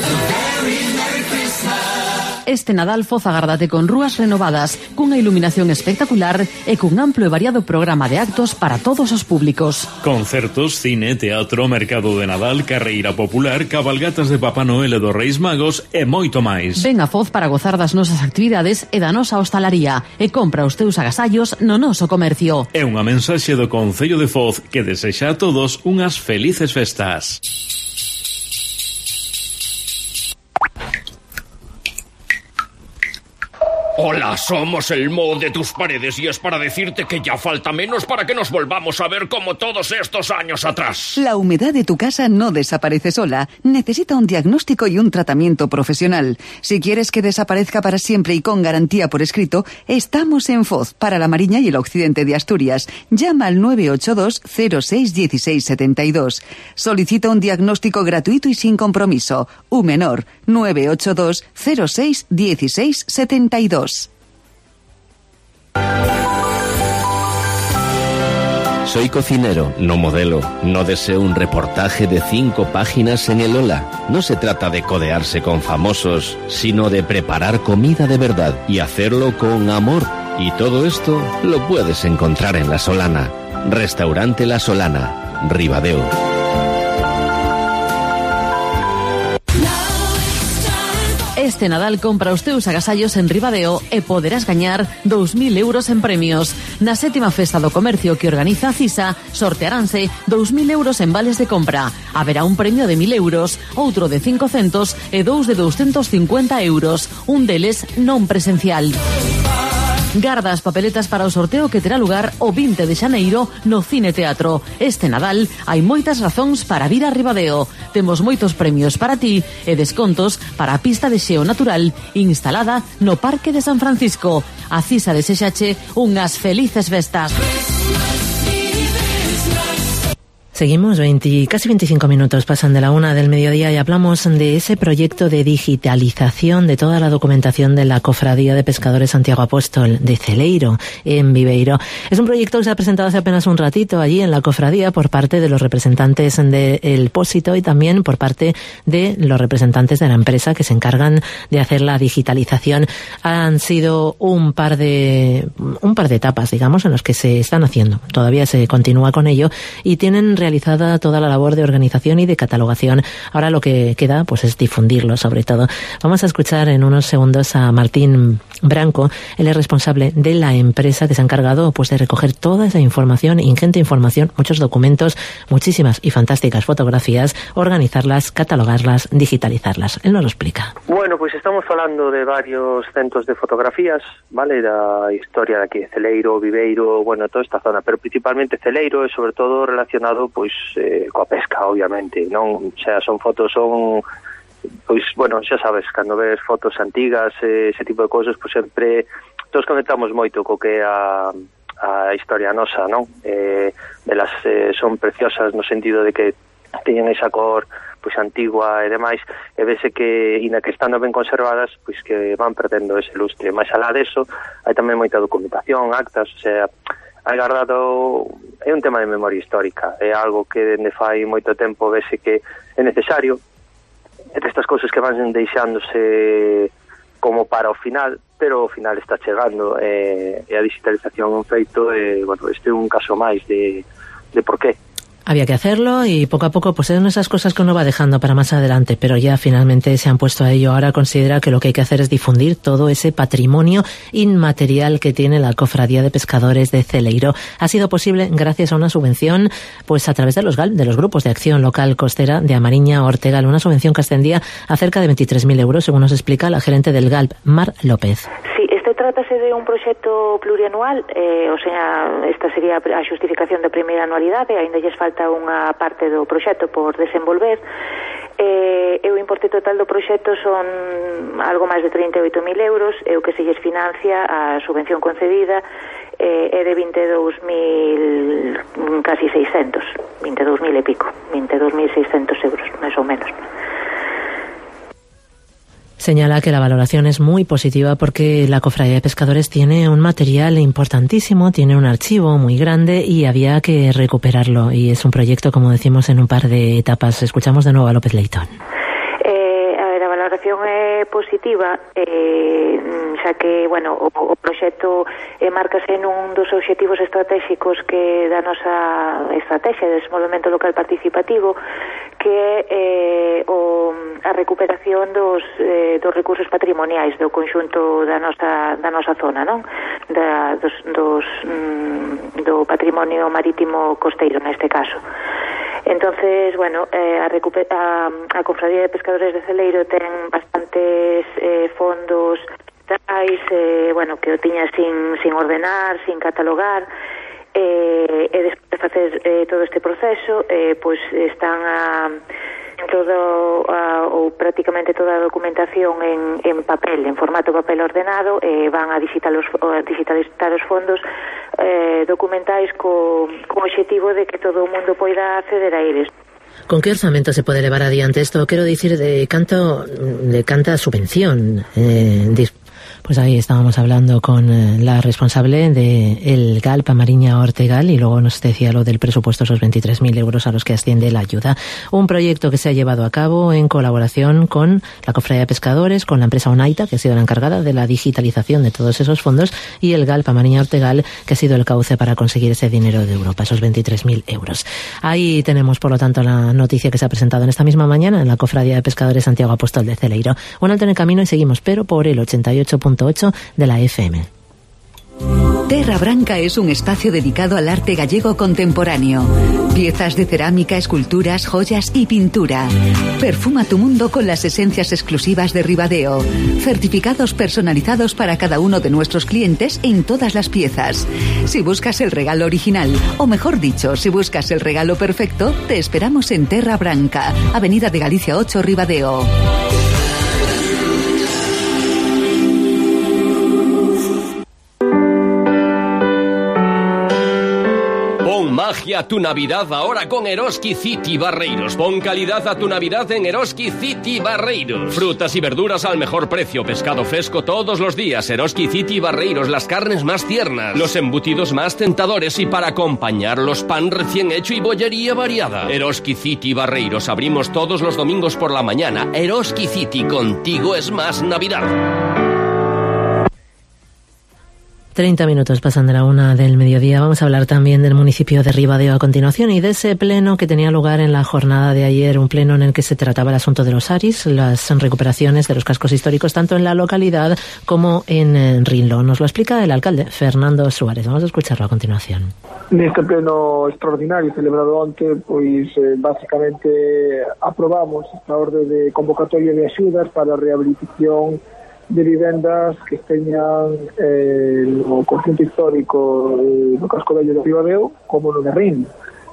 Este Nadal foz agárdate con rúas renovadas, cunha iluminación espectacular e cun amplo e variado programa de actos para todos os públicos. Concertos, cine, teatro, mercado de Nadal, carreira popular, cabalgatas de Papá Noel e dos Reis Magos e moito máis. Ven a Foz para gozar das nosas actividades e da nosa hostalaría e compra os teus agasallos no noso comercio. É unha mensaxe do Concello de Foz que desexa a todos unhas felices festas. Hola, somos el moho de tus paredes y es para decirte que ya falta menos para que nos volvamos a ver como todos estos años atrás. La humedad de tu casa no desaparece sola. Necesita un diagnóstico y un tratamiento profesional. Si quieres que desaparezca para siempre y con garantía por escrito, estamos en Foz, para la Mariña y el occidente de Asturias. Llama al 982 06 16 72. Solicita un diagnóstico gratuito y sin compromiso. Umenor 982 06 16 72. Soy cocinero, no modelo. No deseo un reportaje de 5 páginas en el Ola. No se trata de codearse con famosos, sino de preparar comida de verdad y hacerlo con amor. Y todo esto lo puedes encontrar en La Solana. Restaurante La Solana, Ribadeo. Este Nadal compra os teus agasallos en Ribadeo e poderás gañar 2.000 euros en premios. Na 7ª Festa do Comercio que organiza a CISA, sortearánse 2.000 euros en vales de compra. Haberá un premio de 1.000 euros, outro de 500 e dous de 250 euros. Un deles non presencial. Garda as papeletas para o sorteo que terá lugar o 20 de xaneiro no Cine Teatro. Este Nadal hai moitas razóns para vir a Ribadeo. Temos moitos premios para ti e descontos para a pista de xeo natural instalada no Parque de San Francisco. A CISA desexache unhas felices festas. Seguimos, casi 25 minutos pasan de la 1 del mediodía y hablamos de ese proyecto de digitalización de toda la documentación de la Cofradía de Pescadores Santiago Apóstol de Celeiro, en Viveiro. Es un proyecto que se ha presentado hace apenas un ratito allí en la Cofradía por parte de los representantes del Pósito y también por parte de los representantes de la empresa que se encargan de hacer la digitalización. Han sido un par de etapas, digamos, en los que se están haciendo. Todavía se continúa con ello y tienen realizada toda la labor de organización y de catalogación. Ahora lo que queda pues es difundirlo, sobre todo. Vamos a escuchar en unos segundos a Martín Branco. Él es responsable de la empresa que se ha encargado pues de recoger toda esa información, ingente información, muchos documentos, muchísimas y fantásticas fotografías, organizarlas, catalogarlas, digitalizarlas. Él nos lo explica. Bueno, pues estamos falando de varios centros de fotografías, vale, da historia de aquí de Celeiro, Viveiro, bueno, toda esta zona, pero principalmente Celeiro e sobre todo relacionado pois coa pesca, obviamente, non? O sea, son fotos, pois, bueno, xa sabes, cando ves fotos antigas, ese tipo de cousas, pois sempre todos conectamos moito co que é a historia nosa, non? Elas son preciosas no sentido de que teñen esa cor pois antigua e demais, e vese que, inda que estando ben conservadas, pois que van perdendo ese lustre. Mais alá deso, hai tamén moita documentación, actas, o sea, hai guardado, é un tema de memoria histórica, é algo que dende fai moito tempo vese que é necesario, e destas cousas que van deixándose como para o final, pero o final está chegando, e a digitalización é un feito, bueno, este é un caso máis de por qué. Había que hacerlo y poco a poco pues son esas cosas que uno va dejando para más adelante, pero ya finalmente se han puesto a ello. Ahora considera que lo que hay que hacer es difundir todo ese patrimonio inmaterial que tiene la Cofradía de Pescadores de Celeiro. Ha sido posible gracias a una subvención pues a través de los GALP, de los grupos de acción local costera de Amariña Ortegal, una subvención que ascendía a cerca de 23.000 euros, según nos explica la gerente del GALP, Mar López. Sí, trátase de un proxecto plurianual, o sea, esta sería a xustificación da primeira anualidade, aínda lles falta unha parte do proxecto por desenvolver, e o importe total do proxecto son algo máis de 38.000 euros, e o que se lles financia a subvención concedida é de 22.000, casi 600, 22.000 e pico, 22.600 euros, máis ou menos. Señala que la valoración es muy positiva porque la Cofradía de Pescadores tiene un material importantísimo, tiene un archivo muy grande y había que recuperarlo. Y es un proyecto, como decimos, en un par de etapas. Escuchamos de nuevo a López Leitón. A valoración é positiva, xa que, bueno, o proxecto márcase nun dos obxectivos estratégicos que da nosa estrategia de desenvolvemento local participativo, que é a recuperación dos recursos patrimoniais do conxunto da nosa zona, non? Do patrimonio marítimo costeiro neste caso. Entonces, bueno, a Cofradía de Pescadores de Celeiro ten bastantes fondos bueno, que o tiña sin ordenar, sin catalogar, e despois de facer todo este proceso, pois están ou prácticamente toda a documentación en papel, en formato papel ordenado, van a digitalizar os fondos documentais co obxectivo de que todo o mundo poida acceder a eles. ¿Con qué orzamento se puede llevar adiante esto? Quiero decir, de canta subvención. Pues ahí estábamos hablando con la responsable del GALP, Amariña Ortegal, y luego nos decía lo del presupuesto, esos 23.000 euros a los que asciende la ayuda. Un proyecto que se ha llevado a cabo en colaboración con la Cofradía de Pescadores, con la empresa Onaita, que ha sido la encargada de la digitalización de todos esos fondos, y el GALP, Amariña Ortegal, que ha sido el cauce para conseguir ese dinero de Europa, esos 23.000 euros. Ahí tenemos, por lo tanto, la noticia que se ha presentado en esta misma mañana en la Cofradía de Pescadores Santiago Apóstol de Celeiro. Un alto en el camino y seguimos, pero por el 88.8 de la FM. Terra Branca es un espacio dedicado al arte gallego contemporáneo. Piezas de cerámica, esculturas, joyas y pintura. Perfuma tu mundo con las esencias exclusivas de Ribadeo. Certificados personalizados para cada uno de nuestros clientes en todas las piezas. Si buscas el regalo original, o mejor dicho, si buscas el regalo perfecto, te esperamos en Terra Branca, Avenida de Galicia 8, Ribadeo. Magia a tu Navidad ahora con Eroski City Barreiros. Pon calidad a tu Navidad en Eroski City Barreiros. Frutas y verduras al mejor precio. Pescado fresco todos los días. Eroski City Barreiros. Las carnes más tiernas. Los embutidos más tentadores. Y para acompañarlos, pan recién hecho y bollería variada. Eroski City Barreiros. Abrimos todos los domingos por la mañana. Eroski City. Contigo es más Navidad. 30 minutos pasan de la 1 del mediodía. Vamos a hablar también del municipio de Ribadeo a continuación y de ese pleno que tenía lugar en la jornada de ayer, un pleno en el que se trataba el asunto de los ARIS, las recuperaciones de los cascos históricos tanto en la localidad como en Rinlo. Nos lo explica el alcalde Fernando Suárez. Vamos a escucharlo a continuación. Neste pleno extraordinario celebrado onte, pois basicamente aprobamos esta orde de convocatoria de axudas para a rehabilitación de vivendas que teñan no conjunto histórico do casco vello de Ribadeo como no de Rin.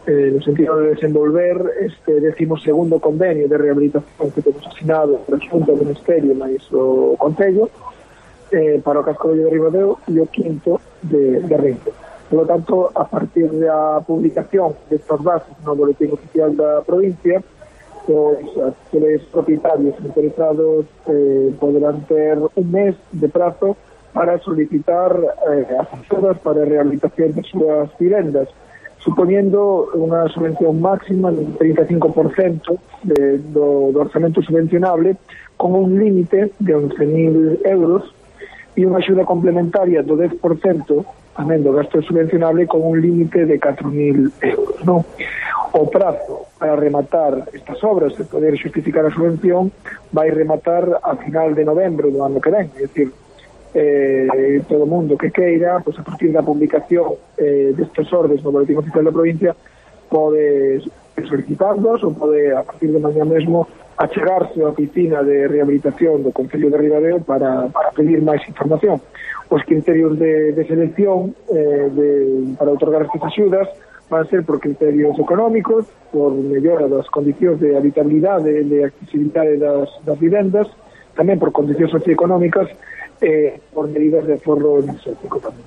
no sentido de desenvolver este 12º convenio de rehabilitación que temos asinado entre a Xunta do Ministerio máis o Concello para o casco vello de Ribadeo e o 5º de Rinco. Por lo tanto, a partir da publicación destas bases no boletín oficial da provincia, pois aqueles propietarios interesados poderán ter un mes de prazo para solicitar as axudas para a rehabilitación das súas vivendas, suponiendo unha subvención máxima del 35% do orzamento subvencionable, con un límite de 11.000 euros e unha axuda complementaria do 10% tamén do gasto subvencionable con un límite de 4.000 euros, non? O prazo para rematar estas obras e poder justificar a subvención vai rematar a final de novembro do ano que ven, é dicir, todo o mundo que queira, pois a partir da publicación destes ordes no boletín oficial da provincia pode solicitarlos ou pode a partir de mañá mesmo achegarse á oficina de rehabilitación do Concello de Ribadeo para pedir máis información. Os criterios de selección para outorgar estas axudas van ser por criterios económicos, por mellora das condicións de habitabilidade e de accesibilidade das vivendas, tamén por condicións socioeconómicas, por medidas de aforro energético tamén.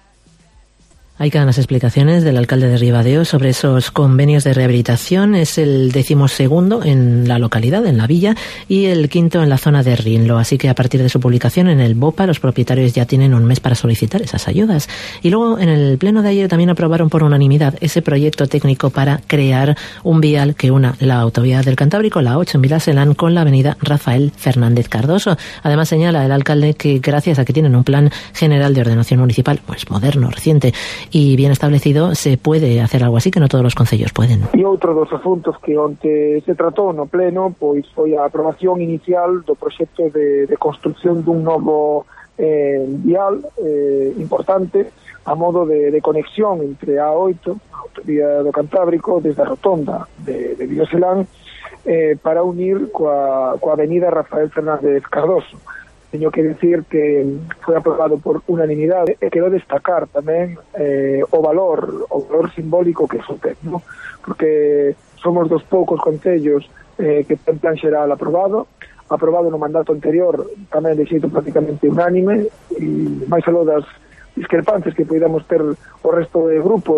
Ahí quedan las explicaciones del alcalde de Ribadeo sobre esos convenios de rehabilitación. Es el 12º en la localidad, en la villa, y el 5º en la zona de Rinlo. Así que a partir de su publicación en el BOPA, los propietarios ya tienen un mes para solicitar esas ayudas. Y luego, en el pleno de ayer, también aprobaron por unanimidad ese proyecto técnico para crear un vial que una la autovía del Cantábrico, la 8 en Vilaselán, con la avenida Rafael Fernández Cardoso. Además, señala el alcalde que gracias a que tienen un plan general de ordenación municipal, pues moderno, reciente y bien establecido, se puede hacer algo así que no todos los concellos pueden. E outro dos asuntos que onte se tratou no pleno pois foi a aprobación inicial do proxecto de construcción dun novo vial importante a modo de conexión entre a 8, a autovía do Cantábrico, desde a rotonda de Vilaselán para unir coa avenida Rafael Fernández Cardoso. Teño que decir que foi aprobado por unanimidade e quero destacar tamén o valor simbólico que supón, ¿no? Porque somos dos poucos concellos que ten plan xeral aprobado no mandato anterior tamén de xeito prácticamente unánime, e máis aló das discrepancias que podamos ter o resto de grupos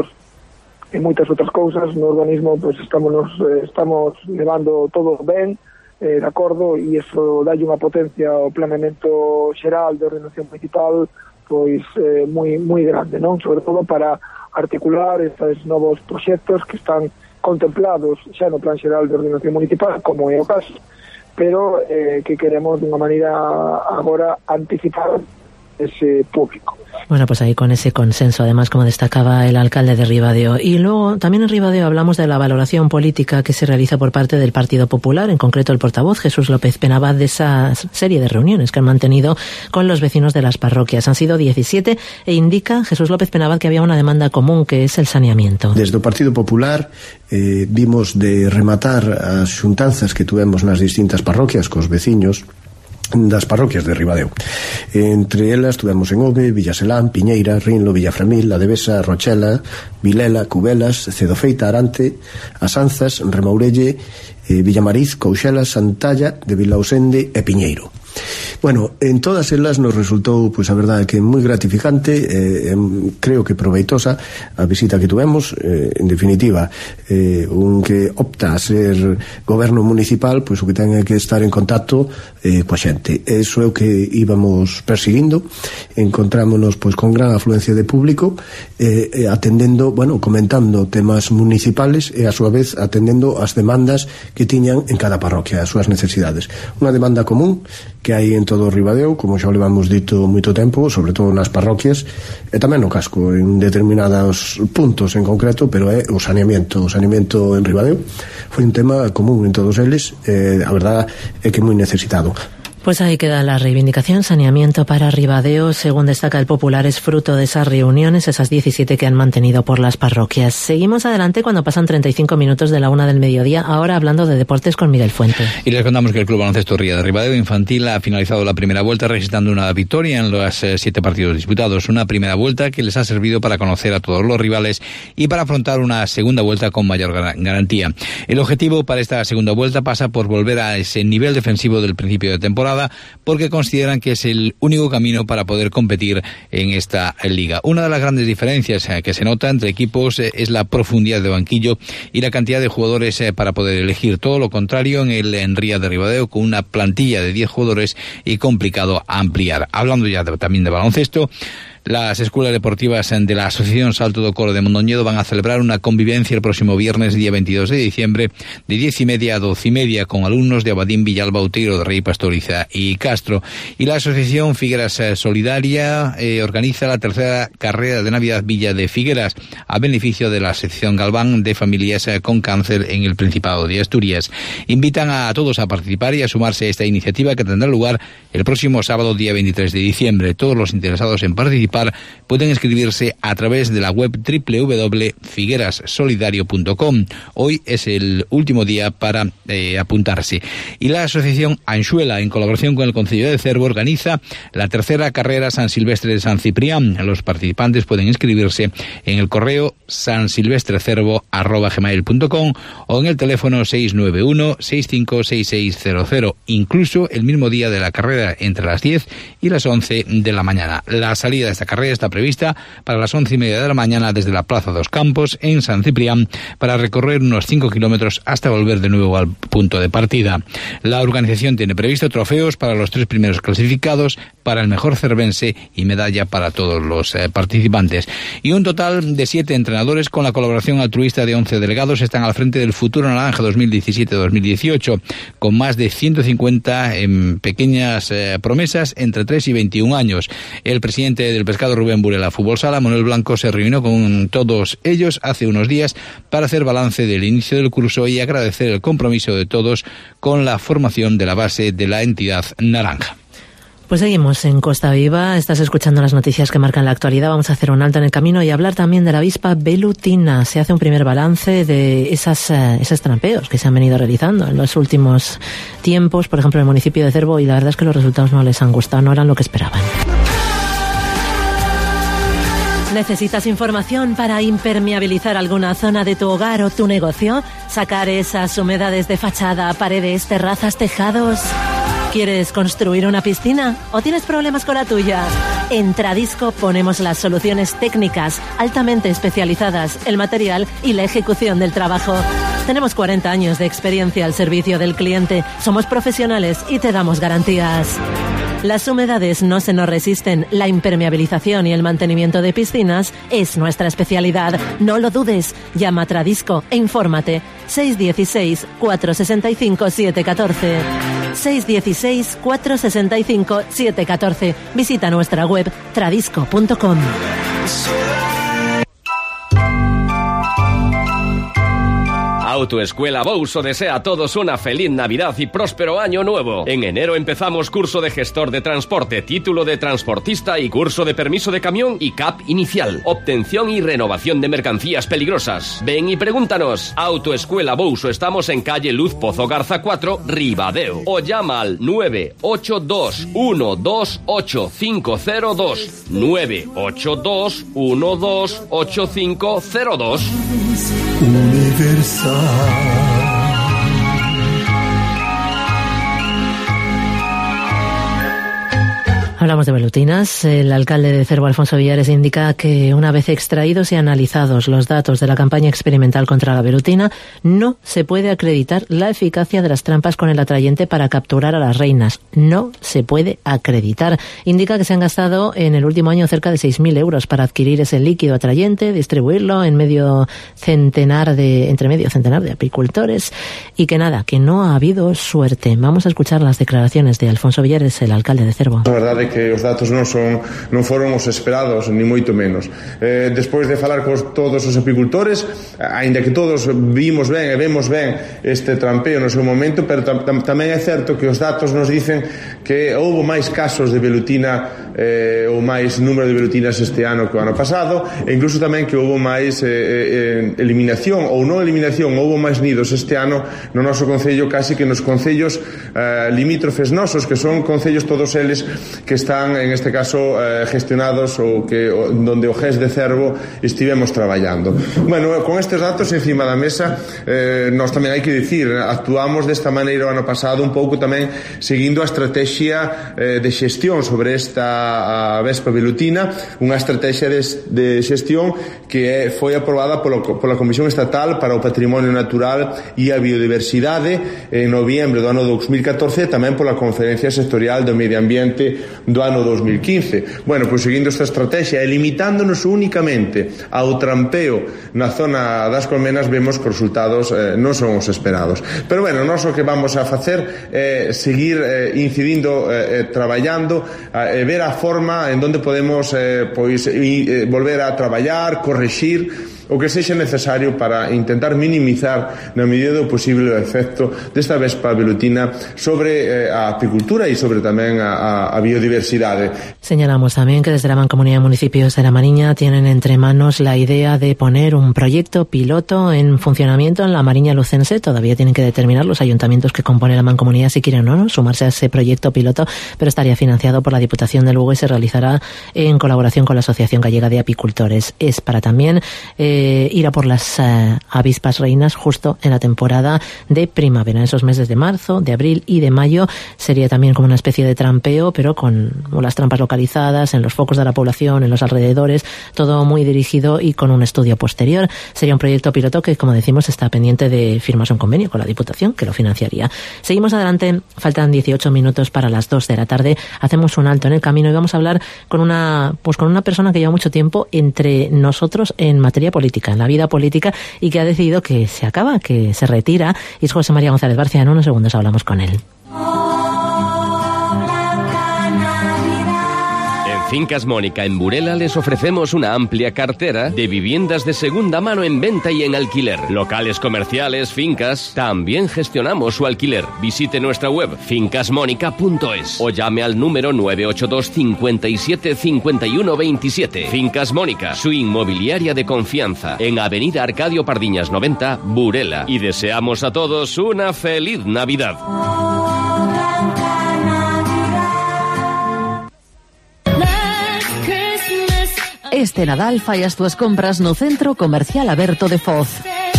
e moitas outras cousas no urbanismo, pois estamos levando todo ben, de acordo, e iso dá unha potencia ao planeamento xeral de ordenación municipal pois moi grande, non? Sobre todo para articular estes novos proxectos que están contemplados xa no plan xeral de ordenación municipal, como é o caso, pero que queremos dunha maneira agora anticipar ese público. Bueno, pues ahí con ese consenso, además, como destacaba el alcalde de Ribadeo. Y luego, también en Ribadeo hablamos de la valoración política que se realiza por parte del Partido Popular, en concreto el portavoz Jesús López Penabad, de esa serie de reuniones que han mantenido con los vecinos de las parroquias. Han sido 17 e indica Jesús López Penabad que había una demanda común, que es el saneamiento. Desde o Partido Popular vimos de rematar as xuntanzas que tuvemos nas distintas parroquias cos veciños das parroquias de Ribadeo. Entre elas tuvemos en Ove, Villaselán, Piñeira, Rinlo, Villaframil, La Devesa, Rochela, Vilela, Cubelas, Cedofeita, Arante, Asanzas, Remourelle, Villamariz, Couxelas, Santalla, de Vilausende e Piñeiro. Bueno, en todas elas nos resultou, pois a verdade, que moi gratificante, creo que proveitosa a visita que tuvemos. En definitiva, un que opta a ser goberno municipal, pois o que ten é que estar en contacto coa xente. Eso é o que íbamos persiguindo. Encontrámonos pois con gran afluencia de público, atendendo, bueno, comentando temas municipales e a súa vez atendendo as demandas que tiñan en cada parroquia, as súas necesidades. Unha demanda común que hai en todo o Ribadeo, como xa o levamos dito moito tempo, sobre todo nas parroquias e tamén no casco, en determinados puntos en concreto, pero é o saneamento en Ribadeo. Foi un tema común en todos eles, a verdade é que moi necesitado. Pues ahí queda la reivindicación. Saneamiento para Ribadeo, según destaca el Popular, es fruto de esas reuniones, esas 17 que han mantenido por las parroquias. Seguimos adelante cuando pasan 35 minutos de la 1 del mediodía, ahora hablando de deportes con Miguel Fuente. Y les contamos que el Club Baloncesto Ría de Ribadeo Infantil ha finalizado la primera vuelta registrando una victoria en los 7 partidos disputados. Una primera vuelta que les ha servido para conocer a todos los rivales y para afrontar una segunda vuelta con mayor garantía. El objetivo para esta segunda vuelta pasa por volver a ese nivel defensivo del principio de temporada, porque consideran que es el único camino para poder competir en esta liga. Una de las grandes diferencias que se nota entre equipos es la profundidad de banquillo y la cantidad de jugadores para poder elegir. Todo lo contrario en Ría de Ribadeo, con una plantilla de 10 jugadores y complicado ampliar. Hablando ya también de baloncesto, las escuelas deportivas de la Asociación Salto do Coro de Mondoñedo van a celebrar una convivencia el próximo viernes, día 22 de diciembre, de 10:30 a 12:30, con alumnos de Abadín, Villalba, Outeiro de Rei, Pastoriza y Castro. Y la Asociación Figueras Solidaria organiza la tercera carrera de Navidad Villa de Figueras, a beneficio de la sección Galván de familias con cáncer en el Principado de Asturias. Invitan a todos a participar y a sumarse a esta iniciativa, que tendrá lugar el próximo sábado, día 23 de diciembre. Todos los interesados en participar pueden inscribirse a través de la web www.figuerassolidario.com. Hoy es el último día para apuntarse. Y la Asociación Anxuela, en colaboración con el Concello de Cervo, organiza la tercera carrera San Silvestre de San Ciprián. Los participantes pueden inscribirse en el correo sansilvestrecervo@gmail.com o en el teléfono 691-656600, incluso el mismo día de la carrera, entre las 10 y las 11 de la mañana. La salida de esta carrera está prevista para las 11:30 de la mañana desde la Plaza dos Campos en San Ciprián, para recorrer unos 5 kilómetros hasta volver de nuevo al punto de partida. La organización tiene previsto trofeos para los 3 primeros clasificados, para el mejor cervense y medalla para todos los participantes. Y un total de 7 entrenadores, con la colaboración altruista de 11 delegados, están al frente del Futuro Naranja 2017-2018, con más de 150 pequeñas promesas entre 3 y 21 años. El presidente del Pescado, Rubén Burela Fútbol Sala, Manuel Blanco, se reunió con todos ellos hace unos días para hacer balance del inicio del curso y agradecer el compromiso de todos con la formación de la base de la entidad naranja. Pues seguimos en Costa Viva, estás escuchando las noticias que marcan la actualidad. Vamos a hacer un alto en el camino y hablar también de la avispa velutina. Se hace un primer balance de esos trampeos que se han venido realizando en los últimos tiempos, por ejemplo en el municipio de Cervo, y la verdad es que los resultados no les han gustado, no eran lo que esperaban. ¿Necesitas información para impermeabilizar alguna zona de tu hogar o tu negocio? ¿Sacar esas humedades de fachada, paredes, terrazas, tejados? ¿Quieres construir una piscina o tienes problemas con la tuya? En Tradisco ponemos las soluciones técnicas altamente especializadas, el material y la ejecución del trabajo. Tenemos 40 años de experiencia al servicio del cliente. Somos profesionales y te damos garantías. Las humedades no se nos resisten. La impermeabilización y el mantenimiento de piscinas es nuestra especialidad. No lo dudes. Llama a Tradisco e infórmate. 616-465-714. 616-465-714. Visita nuestra web tradisco.com. Autoescuela Bouso desea a todos una feliz Navidad y próspero año nuevo. En enero empezamos curso de gestor de transporte, título de transportista y curso de permiso de camión y CAP inicial. Obtención y renovación de mercancías peligrosas. Ven y pregúntanos. Autoescuela Bouso, estamos en calle Luz Pozo Garza 4, Ribadeo. O llama al 982-128-502. 982-128-502. Universal. Hablamos de velutinas. El alcalde de Cervo, Alfonso Villares, indica que una vez extraídos y analizados los datos de la campaña experimental contra la velutina, no se puede acreditar la eficacia de las trampas con el atrayente para capturar a las reinas. No se puede acreditar. Indica que se han gastado en el último año cerca de 6.000 euros para adquirir ese líquido atrayente, distribuirlo entre medio centenar de apicultores, y que nada, que no ha habido suerte. Vamos a escuchar las declaraciones de Alfonso Villares, el alcalde de Cervo. A verdade é que os datos non foron os esperados, ni moito menos. Despois de falar con todos os apicultores, aínda que todos vemos ben este trampeo no seu momento, pero tamén é certo que os datos nos dicen que houbo máis casos de velutina ou máis número de velutinas este ano que o ano pasado, e incluso tamén que houbo máis eliminación ou non eliminación, houbo máis nidos este ano no noso concello, casi que nos concellos limítrofes nosos, que son concellos todos eles que están en este caso gestionados ou que donde o GES de Cervo estivemos traballando. Bueno, con estes datos encima da mesa, nós tamén hai que dicir, actuamos desta maneira o ano pasado un pouco tamén seguindo a estrategia de xestión sobre esta vespa velutina, unha estrategia de xestión que foi aprobada pola Comisión Estatal para o Patrimonio Natural e a Biodiversidade en noviembre do ano 2014 e tamén pola Conferencia Sectorial do Medio Ambiente do ano 2015. Bueno, pois seguindo esta estrategia e limitándonos únicamente ao trampeo na zona das colmenas, vemos que os resultados non son os esperados. Pero bueno, nós o que vamos a facer é seguir incidindo, traballando, ver a forma en donde podemos volver a traballar, correxir o que sexa necesario para intentar minimizar na medida do posible o efecto desta vespa velutina sobre a apicultura e sobre tamén a biodiversidade. Señalamos tamén que desde la Mancomunidad de Municipios de La Mariña tienen entre manos la idea de poner un proyecto piloto en funcionamiento en la Mariña lucense. Todavía tienen que determinar los ayuntamientos que componen la Mancomunidad si quieren o no sumarse a ese proyecto piloto, pero estaría financiado por la Diputación de Lugo y se realizará en colaboración con la Asociación Gallega de Apicultores. Es para también ir a por las avispas reinas justo en la temporada de primavera, en esos meses de marzo, de abril y de mayo. Sería también como una especie de trampeo, pero con las trampas localizadas en los focos de la población, en los alrededores, todo muy dirigido y con un estudio posterior. Sería un proyecto piloto que, como decimos, está pendiente de firmarse un convenio con la Diputación, que lo financiaría. Seguimos adelante, faltan 18 minutos para las 2 de la tarde. Hacemos un alto en el camino y vamos a hablar con una persona que lleva mucho tiempo entre nosotros en materia política, en la vida política, y que ha decidido que se acaba, que se retira, y es José María González Barcia. En unos segundos hablamos con él. Fincas Mónica en Burela les ofrecemos una amplia cartera de viviendas de segunda mano en venta y en alquiler. Locales comerciales, fincas. También gestionamos su alquiler. Visite nuestra web fincasmónica.es o llame al número 982 57 51 27. Fincas Mónica, su inmobiliaria de confianza, en Avenida Arcadio Pardiñas 90, Burela. Y deseamos a todos una feliz Navidad. Este Nadal fai as túas compras no Centro Comercial Aberto de Foz.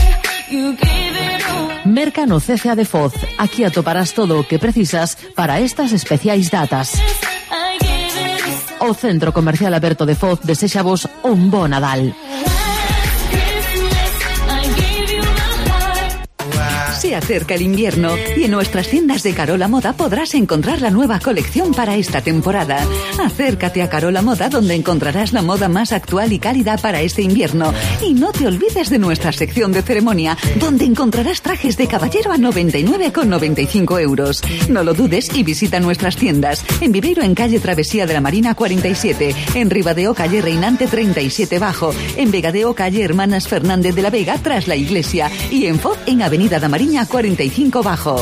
Merca no CCA de Foz. Aquí atoparás todo o que precisas para estas especiais datas. O Centro Comercial Aberto de Foz desexa vos un bo Nadal. Se acerca el invierno y en nuestras tiendas de Carola Moda podrás encontrar la nueva colección para esta temporada. Acércate a Carola Moda, donde encontrarás la moda más actual y cálida para este invierno. Y no te olvides de nuestra sección de ceremonia, donde encontrarás trajes de caballero a 99,95 euros. No lo dudes y visita nuestras tiendas. En Viveiro, en calle Travesía de la Marina 47. En Ribadeo, calle Reinante 37 Bajo. En Vegadeo, calle Hermanas Fernández de la Vega, tras la iglesia. Y en Foz, en Avenida da Mariña 45 Bajo.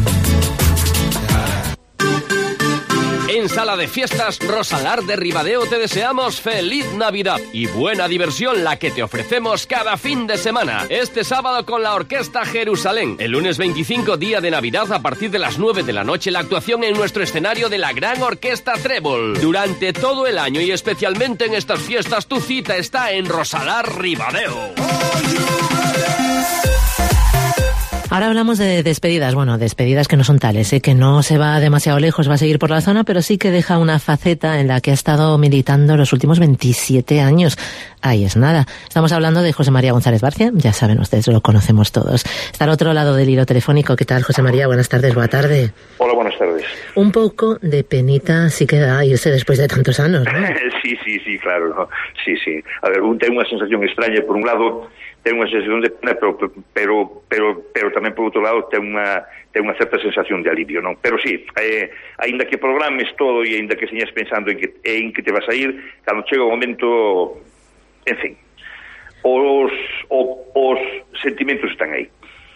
En Sala de Fiestas Rosalar de Ribadeo te deseamos feliz Navidad y buena diversión, la que te ofrecemos cada fin de semana. Este sábado con la Orquesta Jerusalén. El lunes 25, día de Navidad, a partir de las 9 de la noche, la actuación en nuestro escenario de la Gran Orquesta Trébol. Durante todo el año y especialmente en estas fiestas, tu cita está en Rosalar Ribadeo. Ahora hablamos de despedidas. Bueno, despedidas que no son tales, que no se va demasiado lejos, va a seguir por la zona, pero sí que deja una faceta en la que ha estado militando los últimos 27 años. Ahí es nada. Estamos hablando de José María González Barcia, ya saben ustedes, lo conocemos todos. Está al otro lado del hilo telefónico. ¿Qué tal, José María? Buenas tardes, buena tarde. Hola, buenas tardes. Un poco de penita sí que da irse después de tantos años, ¿no? sí, claro, ¿no? Sí. A ver, ten unha sensación extraña, por un lado, ten unha sensación de pena, pero tamén por outro lado ten unha certa sensación de alivio, non? Pero sí, aínda que programes todo e aínda que señas pensando en que te vas a ir, cando chega o momento, en fin, os sentimentos están aí.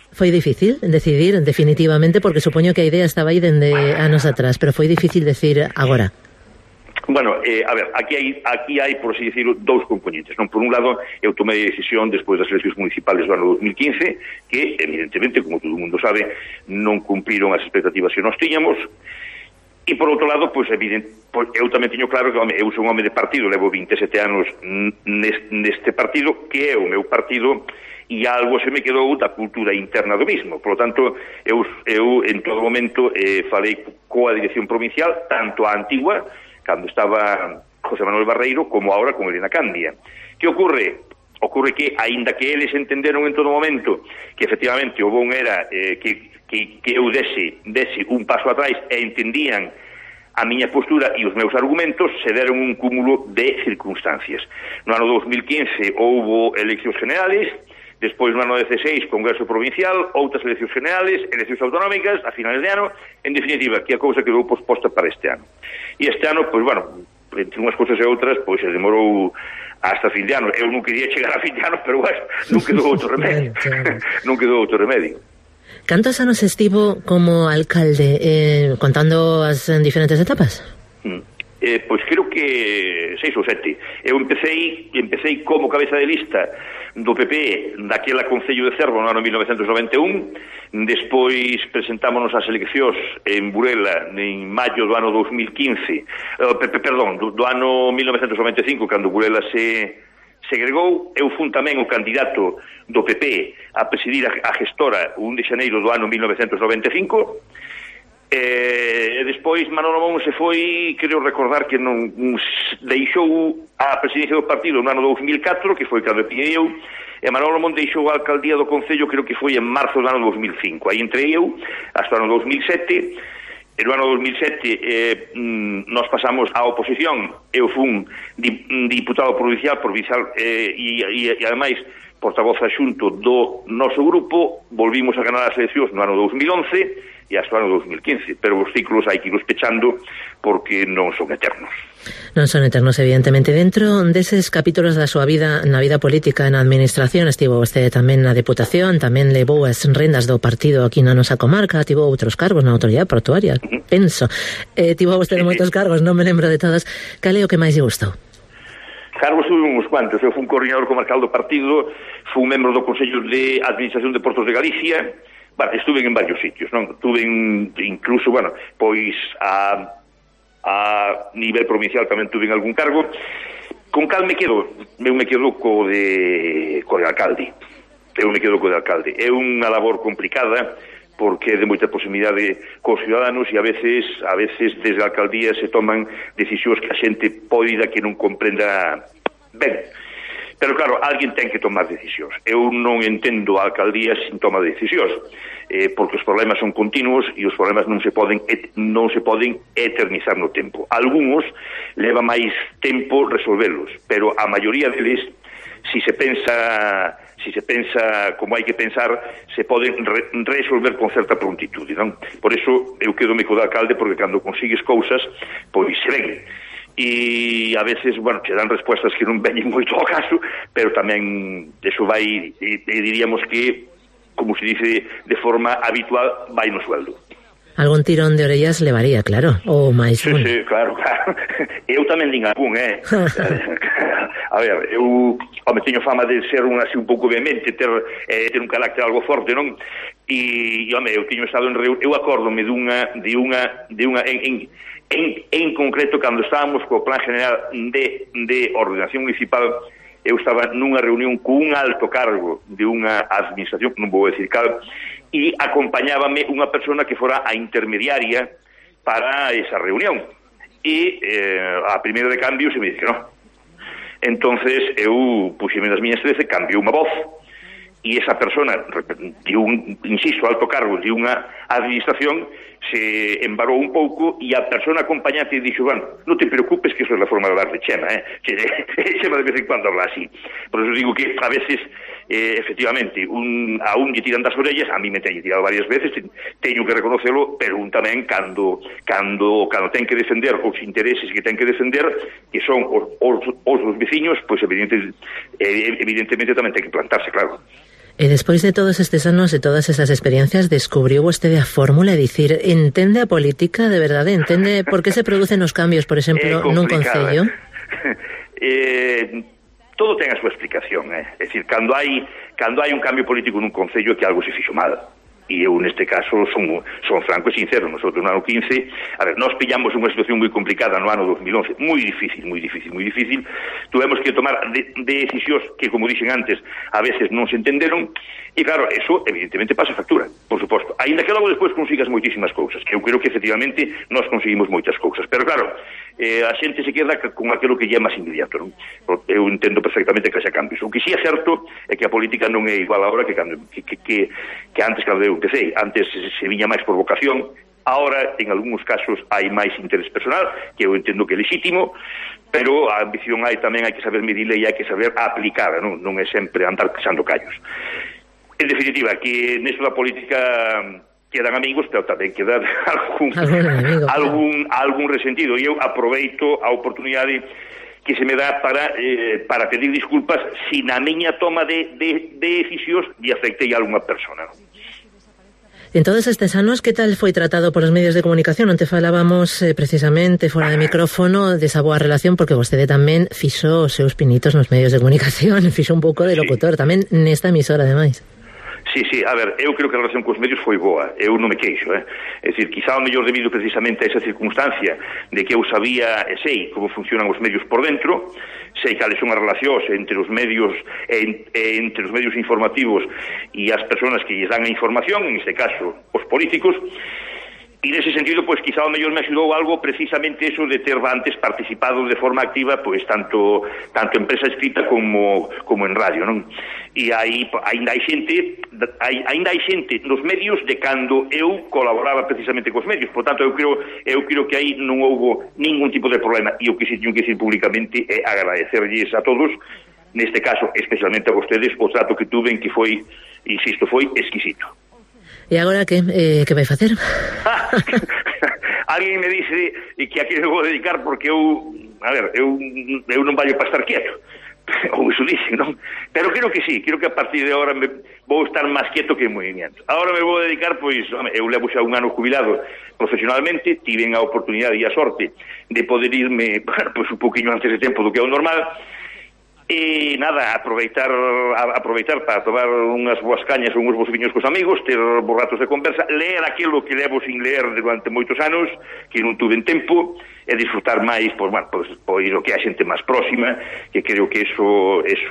Foi difícil decidir definitivamente, porque supoño que a idea estaba aí dende anos atrás, pero foi difícil decir agora. Bueno, a ver, aquí hai, por así decirlo, dous componentes, non? Por un lado, eu tomei a decisión despois das eleccións municipales do ano 2015, que, evidentemente, como todo o mundo sabe, non cumpriron as expectativas que nós tiñamos. E, por outro lado, pois, eu tamén teño claro que eu sou un home de partido, levo 27 anos neste partido, que é o meu partido, e algo se me quedou da cultura interna do mismo. Por lo tanto, eu en todo momento falei coa dirección provincial, tanto a antigua, cando estaba José Manuel Barreiro, como ahora con Elena Candia. Que ocorre? Ocorre que, aínda que eles entenderon en todo momento que efectivamente o bon era que eu dese un paso atrás e entendían a miña postura e os meus argumentos, se deron un cúmulo de circunstancias. No ano 2015 houbo eleccións generales, despois no ano 16 Congreso Provincial, outras eleccións generales, eleccións autonómicas a finales de ano, en definitiva, que a cousa quedou posposta para este ano. E este ano, pois, bueno, entre unhas cousas e outras, pois se demorou hasta fin de ano. Eu non quería chegar a fin de ano, pero bueno, non quedou outro remedio. Non quedou outro remedio. Cantos anos estivo como alcalde, contando as diferentes etapas? Pois creo que 6 ou 7. Eu empecé como cabeza de lista do PP daquela Concello de Cervo no ano 1991, despois presentámonos ás eleccións en Burela en maio do ano 2015, do ano 1995, cando Burela se segregou. Eu fun tamén o candidato do PP a presidir a gestora o 1 de xaneiro do ano 1995. E despois Manolo Mon se foi, creo recordar que non deixou a presidencia do partido no ano 2004, que foi cando piñei eu, e Manolo Mon deixou a alcaldía do Concello, creo que foi en marzo do ano 2005. Aí entrei eu hasta o ano 2007. E no ano 2007 nos pasamos á oposición. Eu fun diputado provincial e ademais portavoz adxunto do noso grupo. Volvimos a ganar as eleccións no ano 2011 e hasta o ano 2015, pero os ciclos hai que irlos pechando porque non son eternos. Non son eternos, evidentemente. Dentro deses capítulos da súa vida na vida política, na administración, estivo vostede tamén na Deputación, tamén levou as rendas do partido aquí na nosa comarca, tivo outros cargos na autoridade portuaria, penso. Tivo vostede moitos cargos, non me lembro de todas. Cal é o que máis lle gustou? Cargos tuve uns cuantos. Eu fui un coordinador comarcal do partido, fui un membro do Consello de Administración de Portos de Galicia. Bueno, estuve en varios sitios, non? Estuve incluso, bueno, pois a nivel provincial tamén tuve en algún cargo. Con cal me quedo? Eu me quedo co de alcalde. É unha labor complicada porque é de moita proximidade cos ciudadanos e a veces desde a alcaldía se toman decisións que a xente poida que non comprenda ben. Pero claro, alguén ten que tomar decisións. Eu non entendo a alcaldía sin toma de decisións, porque os problemas son continuos e os problemas non se poden eternizar no tempo. Algúns leva máis tempo resolvelos, pero a maioría deles, si se pensa como hai que pensar, se poden resolver con certa prontitude, non? Por iso eu quedo co de alcalde, porque cando consigues cousas, pois se ven. E a veces, bueno, che dan respostas que non veñen moito ao caso, pero tamén eso vai, diríamos que, como se dice de forma habitual, vai no sueldo. Algún tirón de orellas levaría, claro, ou máis un. Sí, claro. Eu tamén din algún, A ver, eu teño fama de ser así un pouco vehemente, ter un carácter algo forte, non? E eu teño estado en eu acórdome en concreto, cando estábamos co Plan General de Ordenación Municipal, eu estaba nunha reunión con un alto cargo de unha administración, non vou decir cal, e acompañábame unha persona que fora a intermediaria para esa reunión. E a primeira de cambio se me dice que non. Entonces eu puxeme nas miñas 13, cambiou unha voz, e esa persona, insisto, alto cargo de unha administración, se embarou un pouco e a persona acompañante dixo, bueno, non te preocupes que eso é a forma de hablar de Chema, Chema de vez en cuando habla así. Por eso digo que a veces, efectivamente, a un lle tiran das orellas, a mí me teñe tirado varias veces, teño que reconocelo, pero un tamén cando ten que defender os intereses que ten que defender, que son os veciños, pois evidentemente tamén ten que plantarse, claro. E despois de todos estes anos e todas esas experiencias, descubriu vostede a fórmula, é dicir, entende a política de verdade, entende por que se producen os cambios, por exemplo, nun concello? Todo ten a súa explicación, é dicir, cando hai un cambio político nun concello é que algo se fixo mal. E eu, neste caso, son franco e sincero. Nosotros no ano 15, nós pillamos unha situación moi complicada no ano 2011, moi difícil. Tuvemos que tomar decisións que, como dixen antes, a veces non se entenderon, e claro, eso evidentemente pasa factura, por suposto. Ainda que logo despois consigas moitísimas cousas. Eu creo que, efectivamente, nós conseguimos moitas cousas. Pero claro, a xente se queda con aquilo que lle é máis inmediato, non? Eu entendo perfectamente que haxa cambios. O que si é certo é que a política non é igual agora que antes, cando eu empecé. Antes se viña máis por vocación, ahora, en algúns casos, hai máis interés personal, que eu entendo que é legítimo, pero a ambición tamén hai que saber medirla e hai que saber aplicar, non é sempre andar pisando callos. En definitiva, que nesto da política quedan amigos, pero tamén queda algún resentido. E eu aproveito a oportunidade que se me dá para pedir disculpas se na miña toma de decisións lle afectei a algunha persona, non? En todos estes anos, que tal foi tratado por os medios de comunicación? Onte falábamos precisamente fora de micrófono desa boa relación, porque vostede tamén fixo os seus pinitos nos medios de comunicación, fixo un pouco de locutor, tamén nesta emisora, ademais. Sí, a ver, eu creo que a relación cos medios foi boa, eu non me queixo, É dicir, quizá o mellor debido precisamente a esa circunstancia de que eu sabía e sei como funcionan os medios por dentro, sei cales son as relacións entre os medios entre os medios informativos e as persoas que lles dan a información, en este caso, os políticos. E nese sentido, pois, quizá o mellor me axudou algo precisamente eso de ter antes participado de forma activa, pois, tanto en prensa escrita como en radio, non? E aí ainda hai xente nos medios de cando eu colaboraba precisamente cos medios, por tanto, eu creo que aí non houbo ningún tipo de problema, e o que si teño que decir públicamente é agradecerlles a todos, neste caso, especialmente a vostedes, o trato que tuven, que foi, insisto, foi exquisito. E agora que vai facer? Alguén me dice que a que me vou dedicar porque eu non vallo para estar quieto. Ou iso dicen, non? Pero creo que sí, creo que a partir de agora vou estar máis quieto que en movimiento. Agora me vou dedicar, pois, eu levo xa un ano jubilado profesionalmente, tiven a oportunidade e a sorte de poder irme, pois, un poquinho antes de tempo do que é o normal. E nada, aproveitar para tomar unhas boas cañas ou uns bons viños cos amigos, ter bons ratos de conversa, ler aquilo que levo sin ler durante moitos anos, que non tuve tempo, e disfrutar máis, pois o que a xente máis próxima, que creo que eso é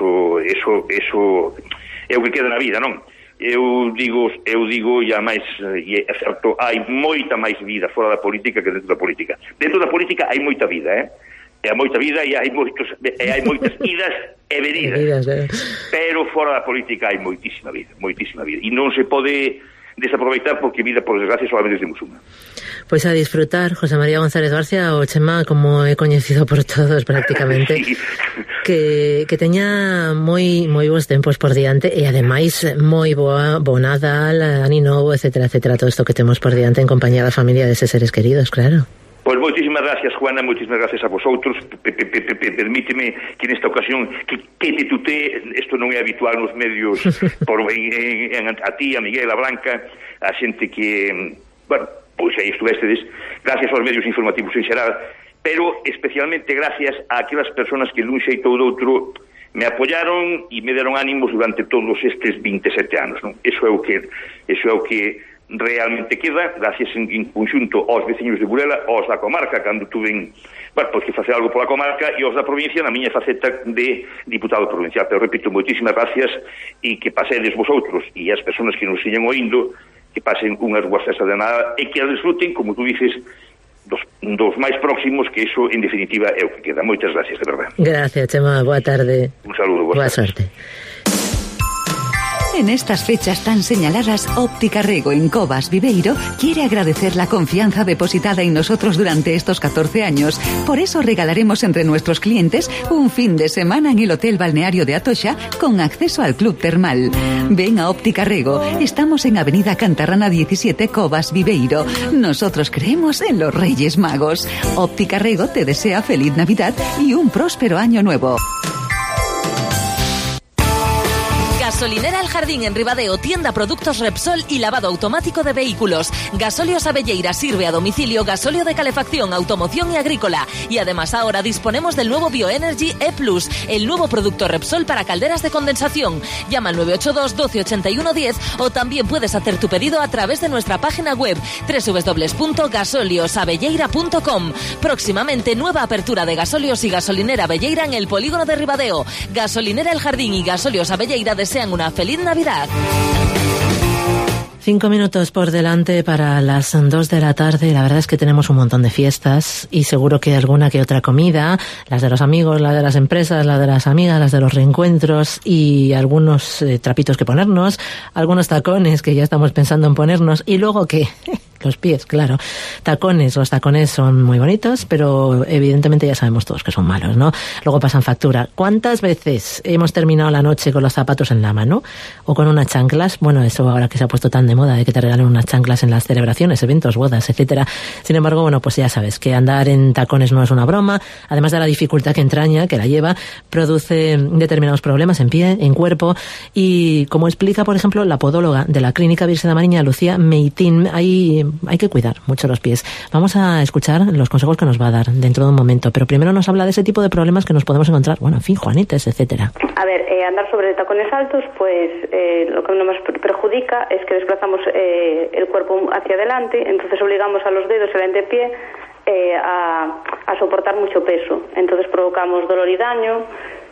o que queda na vida, non? Eu digo, e ademais, e é certo, hai moita máis vida fora da política que dentro da política. Dentro da política hai moita vida, hai moita vida e hai moitas idas e venidas, pero fora da política hai moitísima vida, e non se pode desaproveitar porque vida, por desgracia, solamente temos unha. Pois a disfrutar, José María González Barcia, o Chema, como é coñecido por todos prácticamente, sí. que teña moi bons tempos por diante e ademais moi bo Nadal, Ani Novo, etcétera, todo isto que temos por diante en compañía da familia deses seres queridos, claro. Pois moitísimas gracias, Juana, moitísimas gracias a vosotros. Permíteme que nesta ocasión que te tutee, isto non é habitual nos medios, a ti, a Miguel, a Blanca, a xente que, bueno, pois aí estuvestedes, gracias aos medios informativos en xeral, pero especialmente gracias a aquelas persoas que dun xeito ou doutro me apoyaron e me deron ánimos durante todos estes 27 anos, non? Eso é o que realmente queda, gracias en conxunto aos veciños de Burela, aos da comarca, cando tuven, pois que facer algo pola comarca, e aos da provincia na miña faceta de diputado provincial. Pero repito, moitísimas gracias, e que pasedes vosotros e as persoas que nos siñan oindo, que pasen unhas boas festas de nada e que as disfruten, como tú dices, dos máis próximos, que iso, en definitiva, é o que queda. Moitas gracias, de verdade. Gracias, Chema, boa tarde. Un saludo, boa sorte. En estas fechas tan señaladas, Óptica Rego en Covas Viveiro quiere agradecer la confianza depositada en nosotros durante estos 14 años. Por eso regalaremos entre nuestros clientes un fin de semana en el Hotel Balneario de Atocha con acceso al Club Termal. Ven a Óptica Rego. Estamos en Avenida Cantarrana 17, Covas Viveiro. Nosotros creemos en los Reyes Magos. Óptica Rego te desea feliz Navidad y un próspero año nuevo. Gasolinera El Jardín en Ribadeo, tienda productos Repsol y lavado automático de vehículos. Gasóleos Abelleira sirve a domicilio gasóleo de calefacción, automoción y agrícola. Y además ahora disponemos del nuevo Bioenergy E+, el nuevo producto Repsol para calderas de condensación. Llama al 982 12 81 10 o también puedes hacer tu pedido a través de nuestra página web www.gasoleosabelleira.com. Próximamente nueva apertura de gasóleos y gasolinera Abelleira en el polígono de Ribadeo. Gasolinera El Jardín y Gasóleos Abelleira desean una feliz Navidad. 5 minutos por delante para las 2 de la tarde. La verdad es que tenemos un montón de fiestas y seguro que alguna que otra comida, las de los amigos, las de las empresas, las de las amigas, las de los reencuentros y algunos trapitos que ponernos, algunos tacones que ya estamos pensando en ponernos y luego que... Los pies, claro. Tacones, los tacones son muy bonitos, pero evidentemente ya sabemos todos que son malos, ¿no? Luego pasan factura. ¿Cuántas veces hemos terminado la noche con los zapatos en la mano? O con unas chanclas. Bueno, eso ahora que se ha puesto tan de moda de que te regalen unas chanclas en las celebraciones, eventos, bodas, etcétera. Sin embargo, bueno, pues ya sabes que andar en tacones no es una broma. Además de la dificultad que entraña, que la lleva, produce determinados problemas en pie, en cuerpo. Y como explica, por ejemplo, la podóloga de la Clínica Virse da Mariña, Lucía Meitín, hay que cuidar mucho los pies. Vamos a escuchar los consejos que nos va a dar dentro de un momento, pero primero nos habla de ese tipo de problemas que nos podemos encontrar, bueno, en fin, juanetes, etcétera. A ver, andar sobre tacones altos, pues lo que nos perjudica es que desplazamos el cuerpo hacia adelante, entonces obligamos a los dedos y al antepié a soportar mucho peso. Entonces provocamos dolor y daño,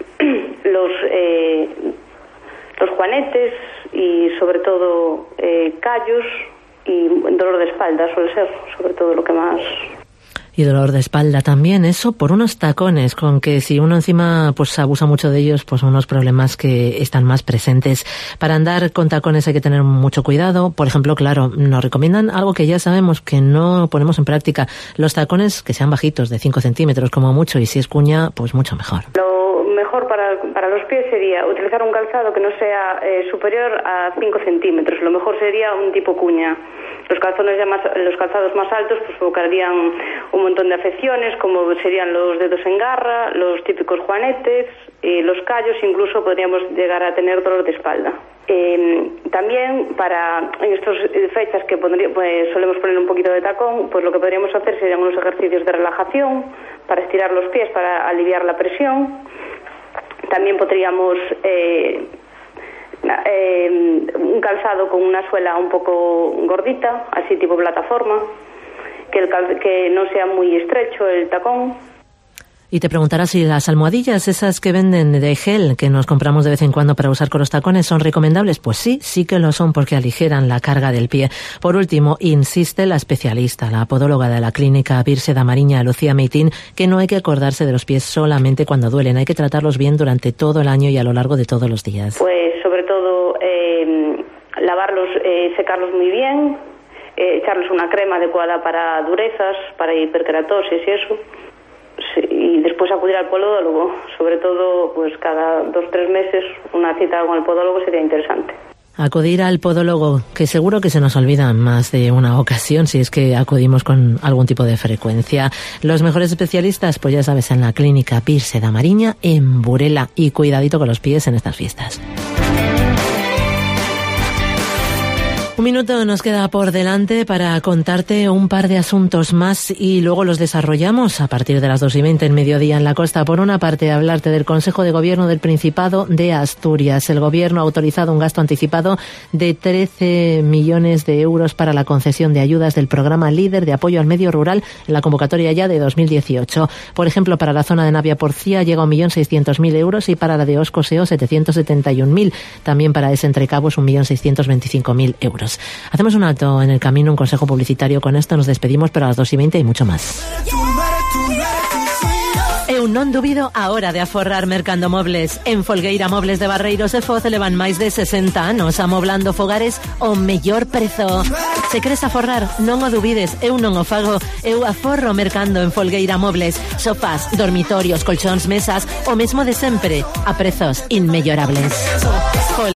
los juanetes y sobre todo callos y dolor de espalda suele ser, sobre todo lo que más... Y dolor de espalda también, eso por unos tacones, con que si uno encima pues abusa mucho de ellos, pues son unos problemas que están más presentes. Para andar con tacones hay que tener mucho cuidado. Por ejemplo, claro, nos recomiendan algo que ya sabemos que no ponemos en práctica, los tacones que sean bajitos, de 5 centímetros como mucho, y si es cuña, pues mucho mejor. Lo mejor para los pies sería utilizar un calzado que no sea superior a 5 centímetros. Lo mejor sería un tipo cuña. Los calzados más altos pues provocarían un montón de afecciones, como serían los dedos en garra, los típicos juanetes, los callos, incluso podríamos llegar a tener dolor de espalda. También en estas fechas que solemos poner un poquito de tacón, pues lo que podríamos hacer serían unos ejercicios de relajación para estirar los pies, para aliviar la presión. También podríamos un calzado con una suela un poco gordita, así tipo plataforma, que no sea muy estrecho el tacón. Y te preguntarás si las almohadillas, esas que venden de gel, que nos compramos de vez en cuando para usar con los tacones, son recomendables. Pues sí que lo son, porque aligeran la carga del pie. Por último, insiste la especialista, la podóloga de la Clínica Virse da Mariña, Lucía Meitín, que no hay que acordarse de los pies solamente cuando duelen, hay que tratarlos bien durante todo el año y a lo largo de todos los días. Pues sobre todo lavarlos, secarlos muy bien, echarles una crema adecuada para durezas, para hiperkeratosis y eso. Y después acudir al podólogo, sobre todo pues cada 2-3 meses una cita con el podólogo sería interesante. Acudir al podólogo, que seguro que se nos olvida más de una ocasión si es que acudimos con algún tipo de frecuencia. Los mejores especialistas, pues ya sabes, en la Clínica Virse da Mariña en Burela. Y cuidadito con los pies en estas fiestas. Un minuto nos queda por delante para contarte un par de asuntos más y luego los desarrollamos a partir de las 2:20 en Mediodía en la Costa. Por una parte, hablarte del Consejo de Gobierno del Principado de Asturias. El Gobierno ha autorizado un gasto anticipado de 13 millones de euros para la concesión de ayudas del programa Líder de apoyo al medio rural en la convocatoria ya de 2018. Por ejemplo, para la zona de Navia-Porcía llega 1.600.000 euros y para la de Osco-Seo 771.000. También para ese Entrecabos 1.625.000 euros. Hacemos un alto en el camino, un consejo publicitario. Con esto nos despedimos, pero a las 2:20 y mucho más. Eu non dubido a hora de aforrar mercando mobles. En Folgueira Mobles de Barreiros e Foz levan máis de 60 anos amoblando fogares o mellor prezo. Se queres aforrar, non o dubides, eu non o fago. Eu aforro mercando en Folgueira Mobles. Sofás, dormitorios, colchóns, mesas, o mesmo de sempre, a prezos inmellorables.